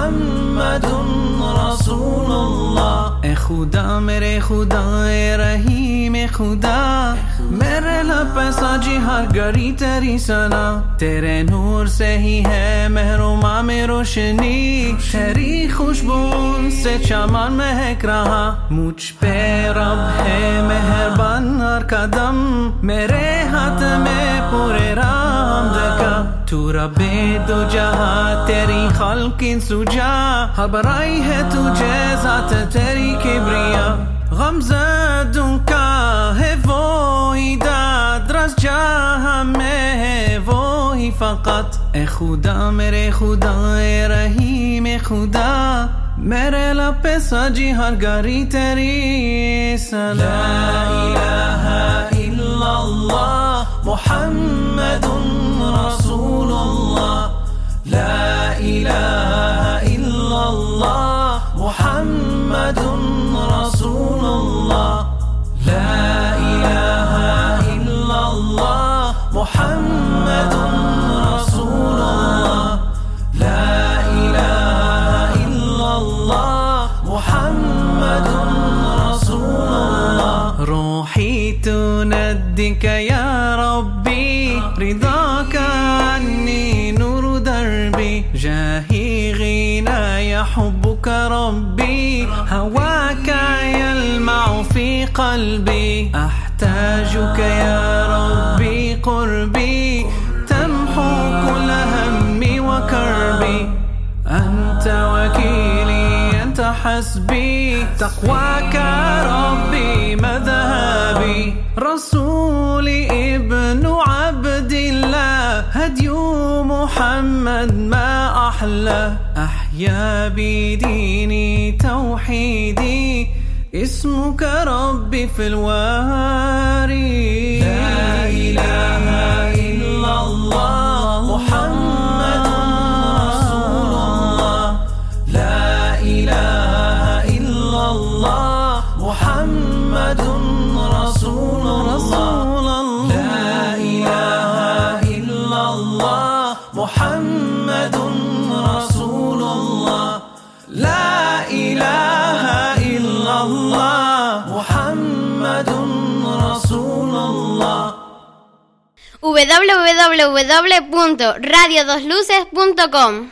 Muhammadun Rasulullah. E Khuda, mere Khuda, e Rahim, e Khuda, mere lapasaji har gari teri sana. Tere noor se hi hai mehruma mein roshni. Teri khushboo se chaman mehek raha. Mujh pe Rab hai meherban har kadam. Mere haath mein pure ramd ka. Tu Rabbe do jahan teri khalqin suja. Har barai hai tujhe zat teri kibriya. غمزة का है वो ही दादरस जहाँ में है वो ही फकत. ए खुदा मेरे खुदा ए रहीम ए खुदा मेरे लब पे सजी हर गरी तेरी सलाम. ला इलाहा इल्लल्लाह मुहम्मदुन रसूलुल्लाह. ला इलाहा इल्लल्लाह मुहम्मदुन रसूलुल्लाह. لا إله إلا الله محمد رسول الله. عني نور دربي جاهي غناي حبك ربي هواك يلمع في قلبي أحتاجك يا ربي قربي تمحو كل همي وكربي أنت وكيلي أنت حسبي تقواك ربي مذهبي رسولي ابن عبد الله هدي محمد ما أحلى أحيا بديني توحيدي اسمك ربي في الواري لا إله إلا الله محمد رسول الله لا إله إلا الله محمد رسول الله لا إله إلا الله محمد رسول الله لا إله إلا الله محمد رسول الله w w w punto radio dos luces punto com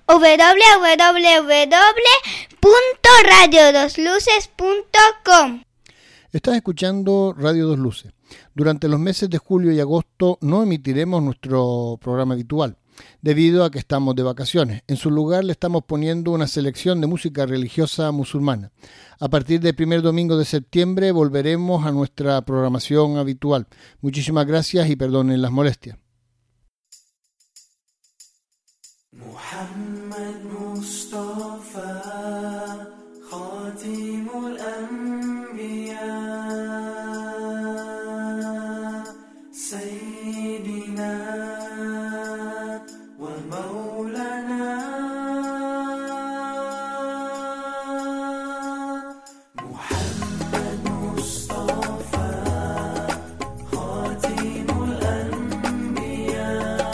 w w w punto radio dos luces punto com. Estás escuchando Radio Dos Luces. Durante los meses de julio y agosto no emitiremos nuestro programa habitual, debido a que estamos de vacaciones. En su lugar le estamos poniendo una selección de música religiosa musulmana. A partir del primer domingo de septiembre volveremos a nuestra programación habitual. Muchísimas gracias y perdonen las molestias. محمد مصطفى خاتم الأنبياء سيدنا ومولانا محمد مصطفى خاتم الأنبياء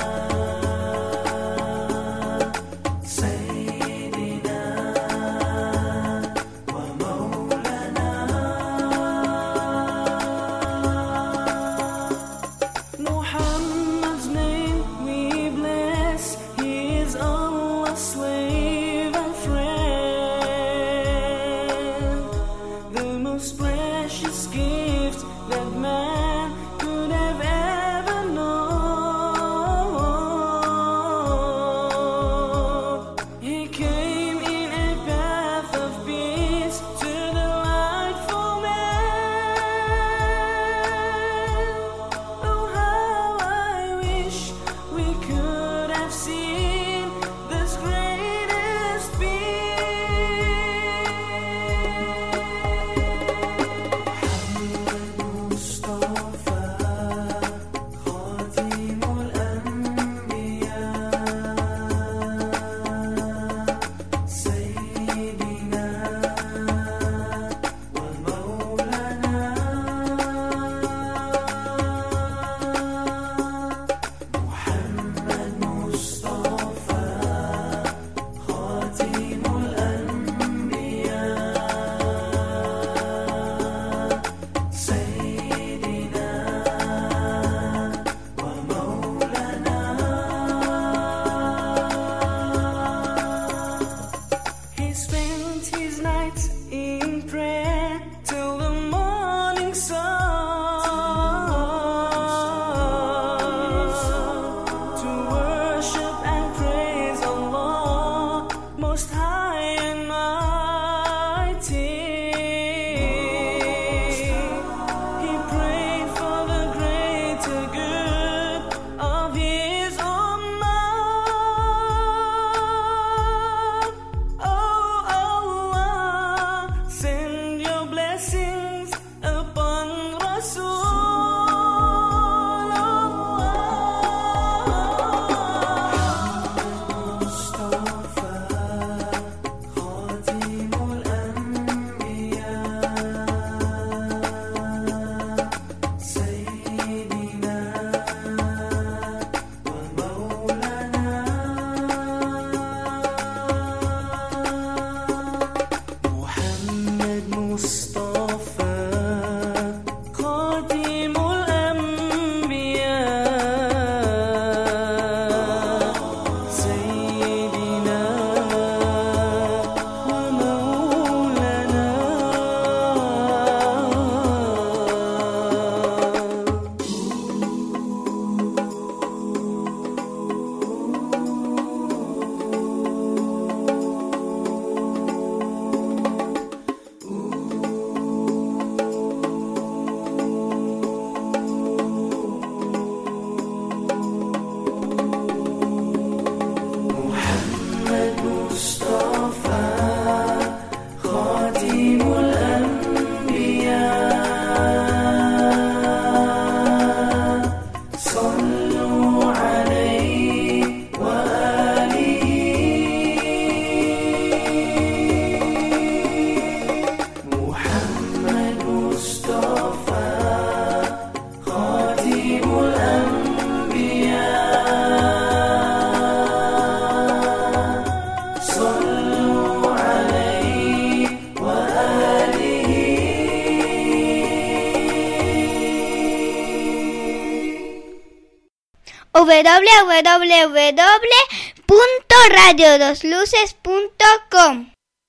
w w w punto radio dos luces punto com.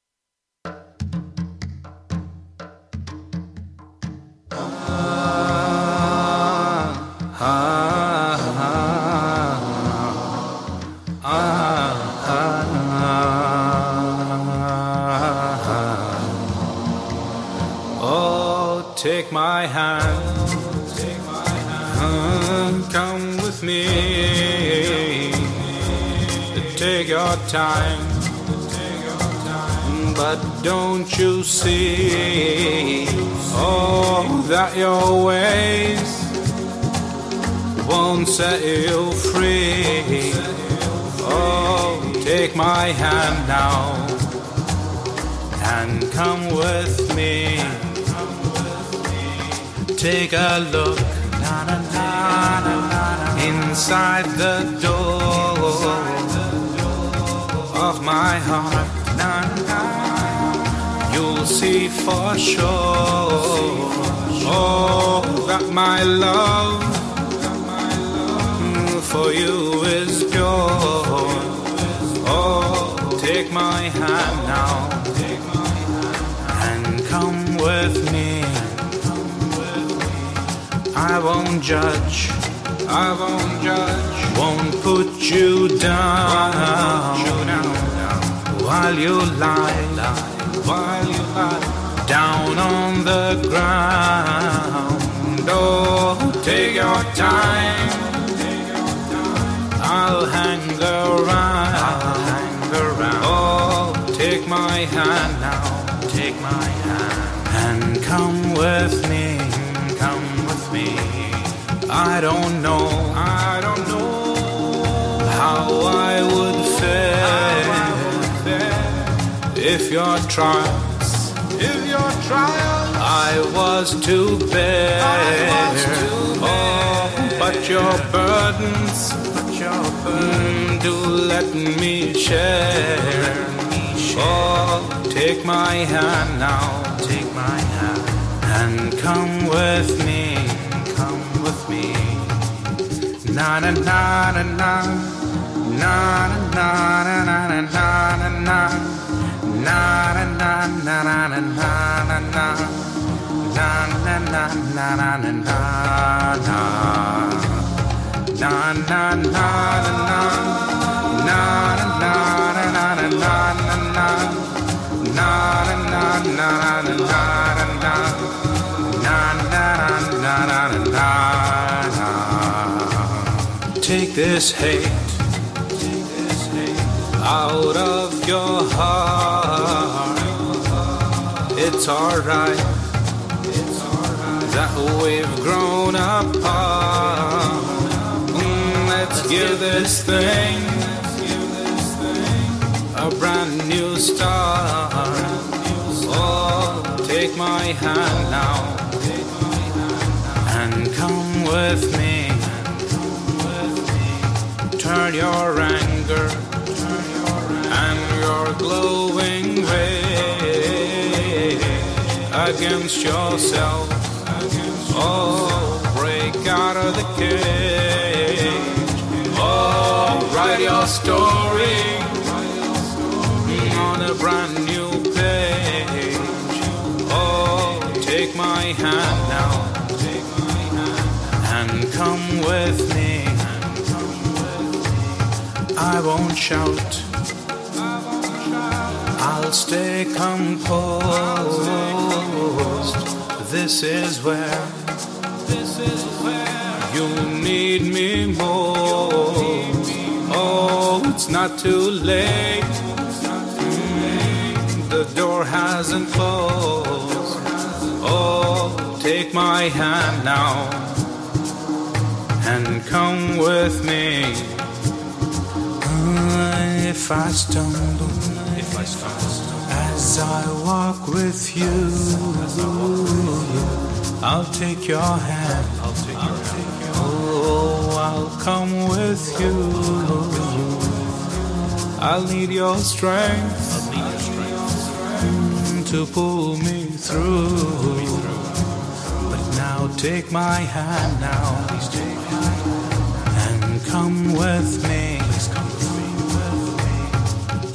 Oh, take my hand, take my hand, come with me. Take your time, but don't you see, oh, that your ways won't set you free. Oh, take my hand now and come with me. Take a look inside the door of my heart. You'll see for sure, oh, that my love for you is pure. Oh, take my hand now and come with me. I won't judge, I won't judge, won't put you down while you lie, while you lie down on the ground. Oh, take your time, I'll hang around, I'll hang around. Oh, take my hand now, take my hand and come with me, come with me. I don't know, I don't know how I would fare if your trials, if your trials I was to bear. Was to oh, bear. But your burdens, but your burdens, do let me share. Oh, take my hand now, take my hand and come with me, come with me. Na na na na na, na na na na na na na. Na na na na na na na na na na na na na na na na na na na Take this hate out of your heart. It's alright that we've grown apart. Mm, let's give this thing a brand new start. Oh, take my hand now and come with me. Turn your anger and your glowing rage against yourself. Oh, break out of the cage. Oh, write your story on a brand new page. Oh, take my hand now and come with me. I won't shout, I'll stay composed. This is where, this is where you need me most. Oh, it's not too late. Mm, the door hasn't closed. Oh, take my hand now and come with me. If I stumble, if I stumble, as I walk with you, I'll take your hand. I'll take your hand. Oh, I'll come with you. I'll need your strength to pull me through. But now take my hand now and come with me.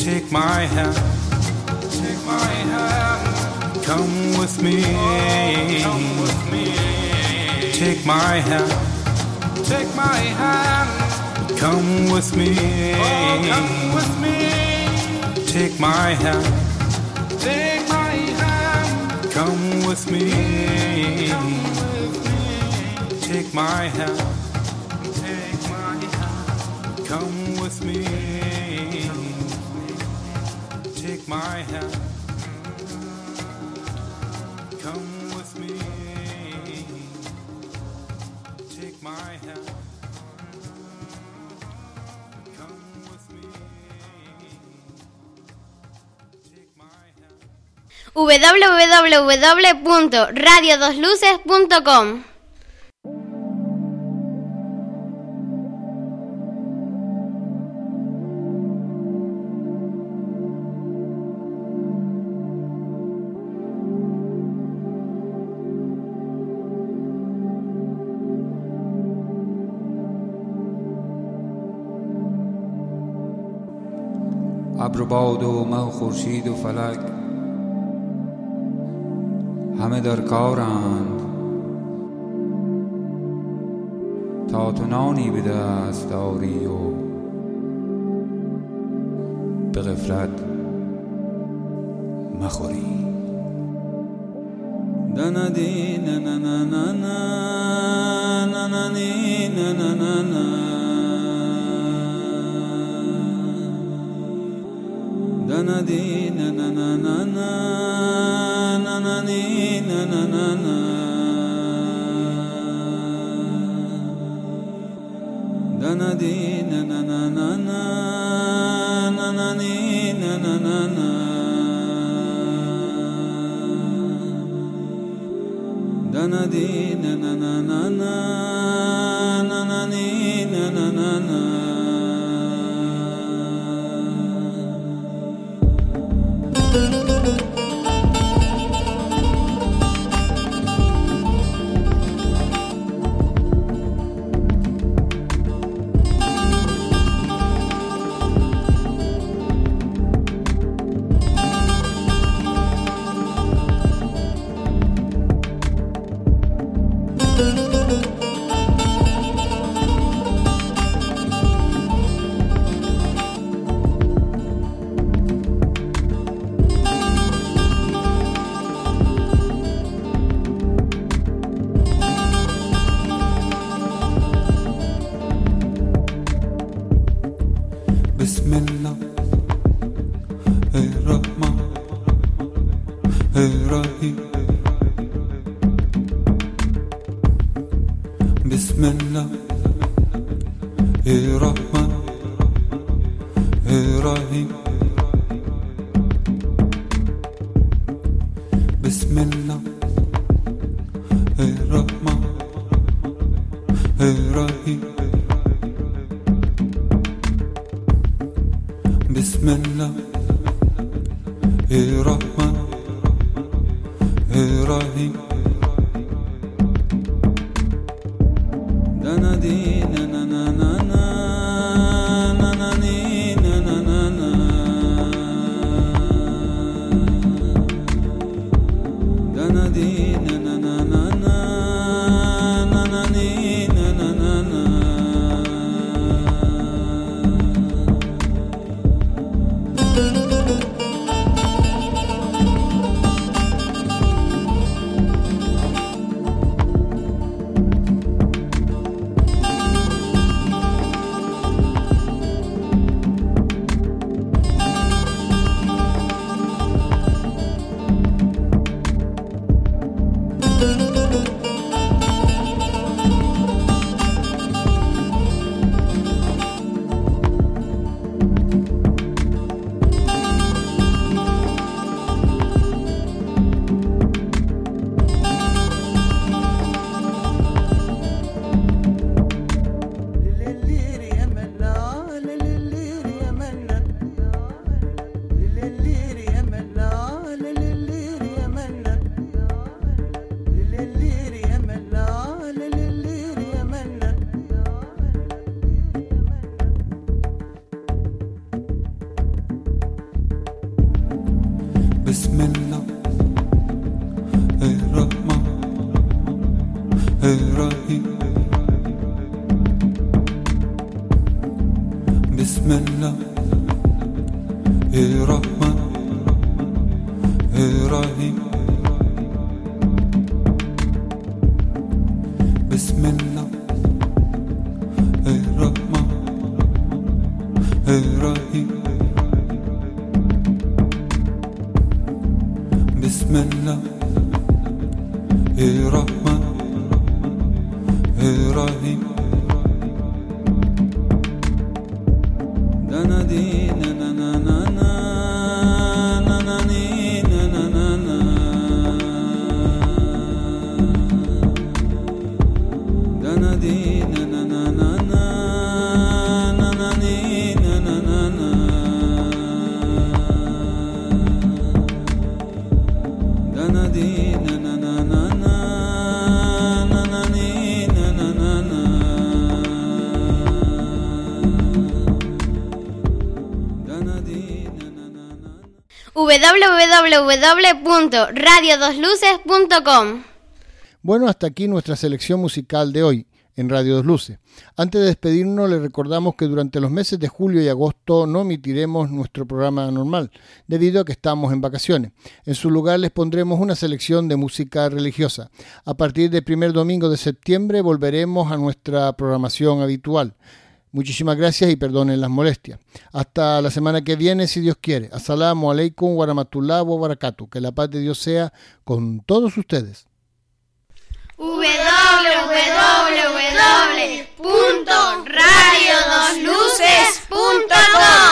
Take my hand, take my hand, come with me, come with me. Take my hand, take my hand, come with me, oh, come with me. Take my hand, take my hand, come with me, come with me. Take my hand, take my hand, come with me. Take my hand, come with me. Take my hand, come with me. Take my hand. w w w punto radio dos luces punto com. ابر و باد و مه و خورشید و فلک همه در کارند تا تو نانی به دست داری و به غفلت مخوری. دندی نه نه نه نه نه نه نه نه نه نه na di na na na na na na na ni na na na na da na di na na na na na na na ni na na na na da na di na na na na na na na ni na na na na. الرحيم بسم الله الرحمن الرحيم بسم الله الرحمن الرحيم دنا دي نا نا نا نا نا نا ني نا نا نا نا دنا دي نا نا نا نا نا نا ني نا نا نا نا دنا دي نا نا نا نا نا نا ني نا نا نا نا w w w punto radio dos luces punto com. Bueno, hasta aquí nuestra selección musical de hoy en Radio Dos Luces. Antes de despedirnos, les recordamos que durante los meses de julio y agosto no emitiremos nuestro programa normal, debido a que estamos en vacaciones. En su lugar les pondremos una selección de música religiosa. A partir del primer domingo de septiembre volveremos a nuestra programación habitual. Muchísimas gracias y perdonen las molestias. Hasta la semana que viene, si Dios quiere. Assalamu alaikum wa rahmatullahi wa barakatuh. Que la paz de Dios sea con todos ustedes. w w w punto radio dos luces punto com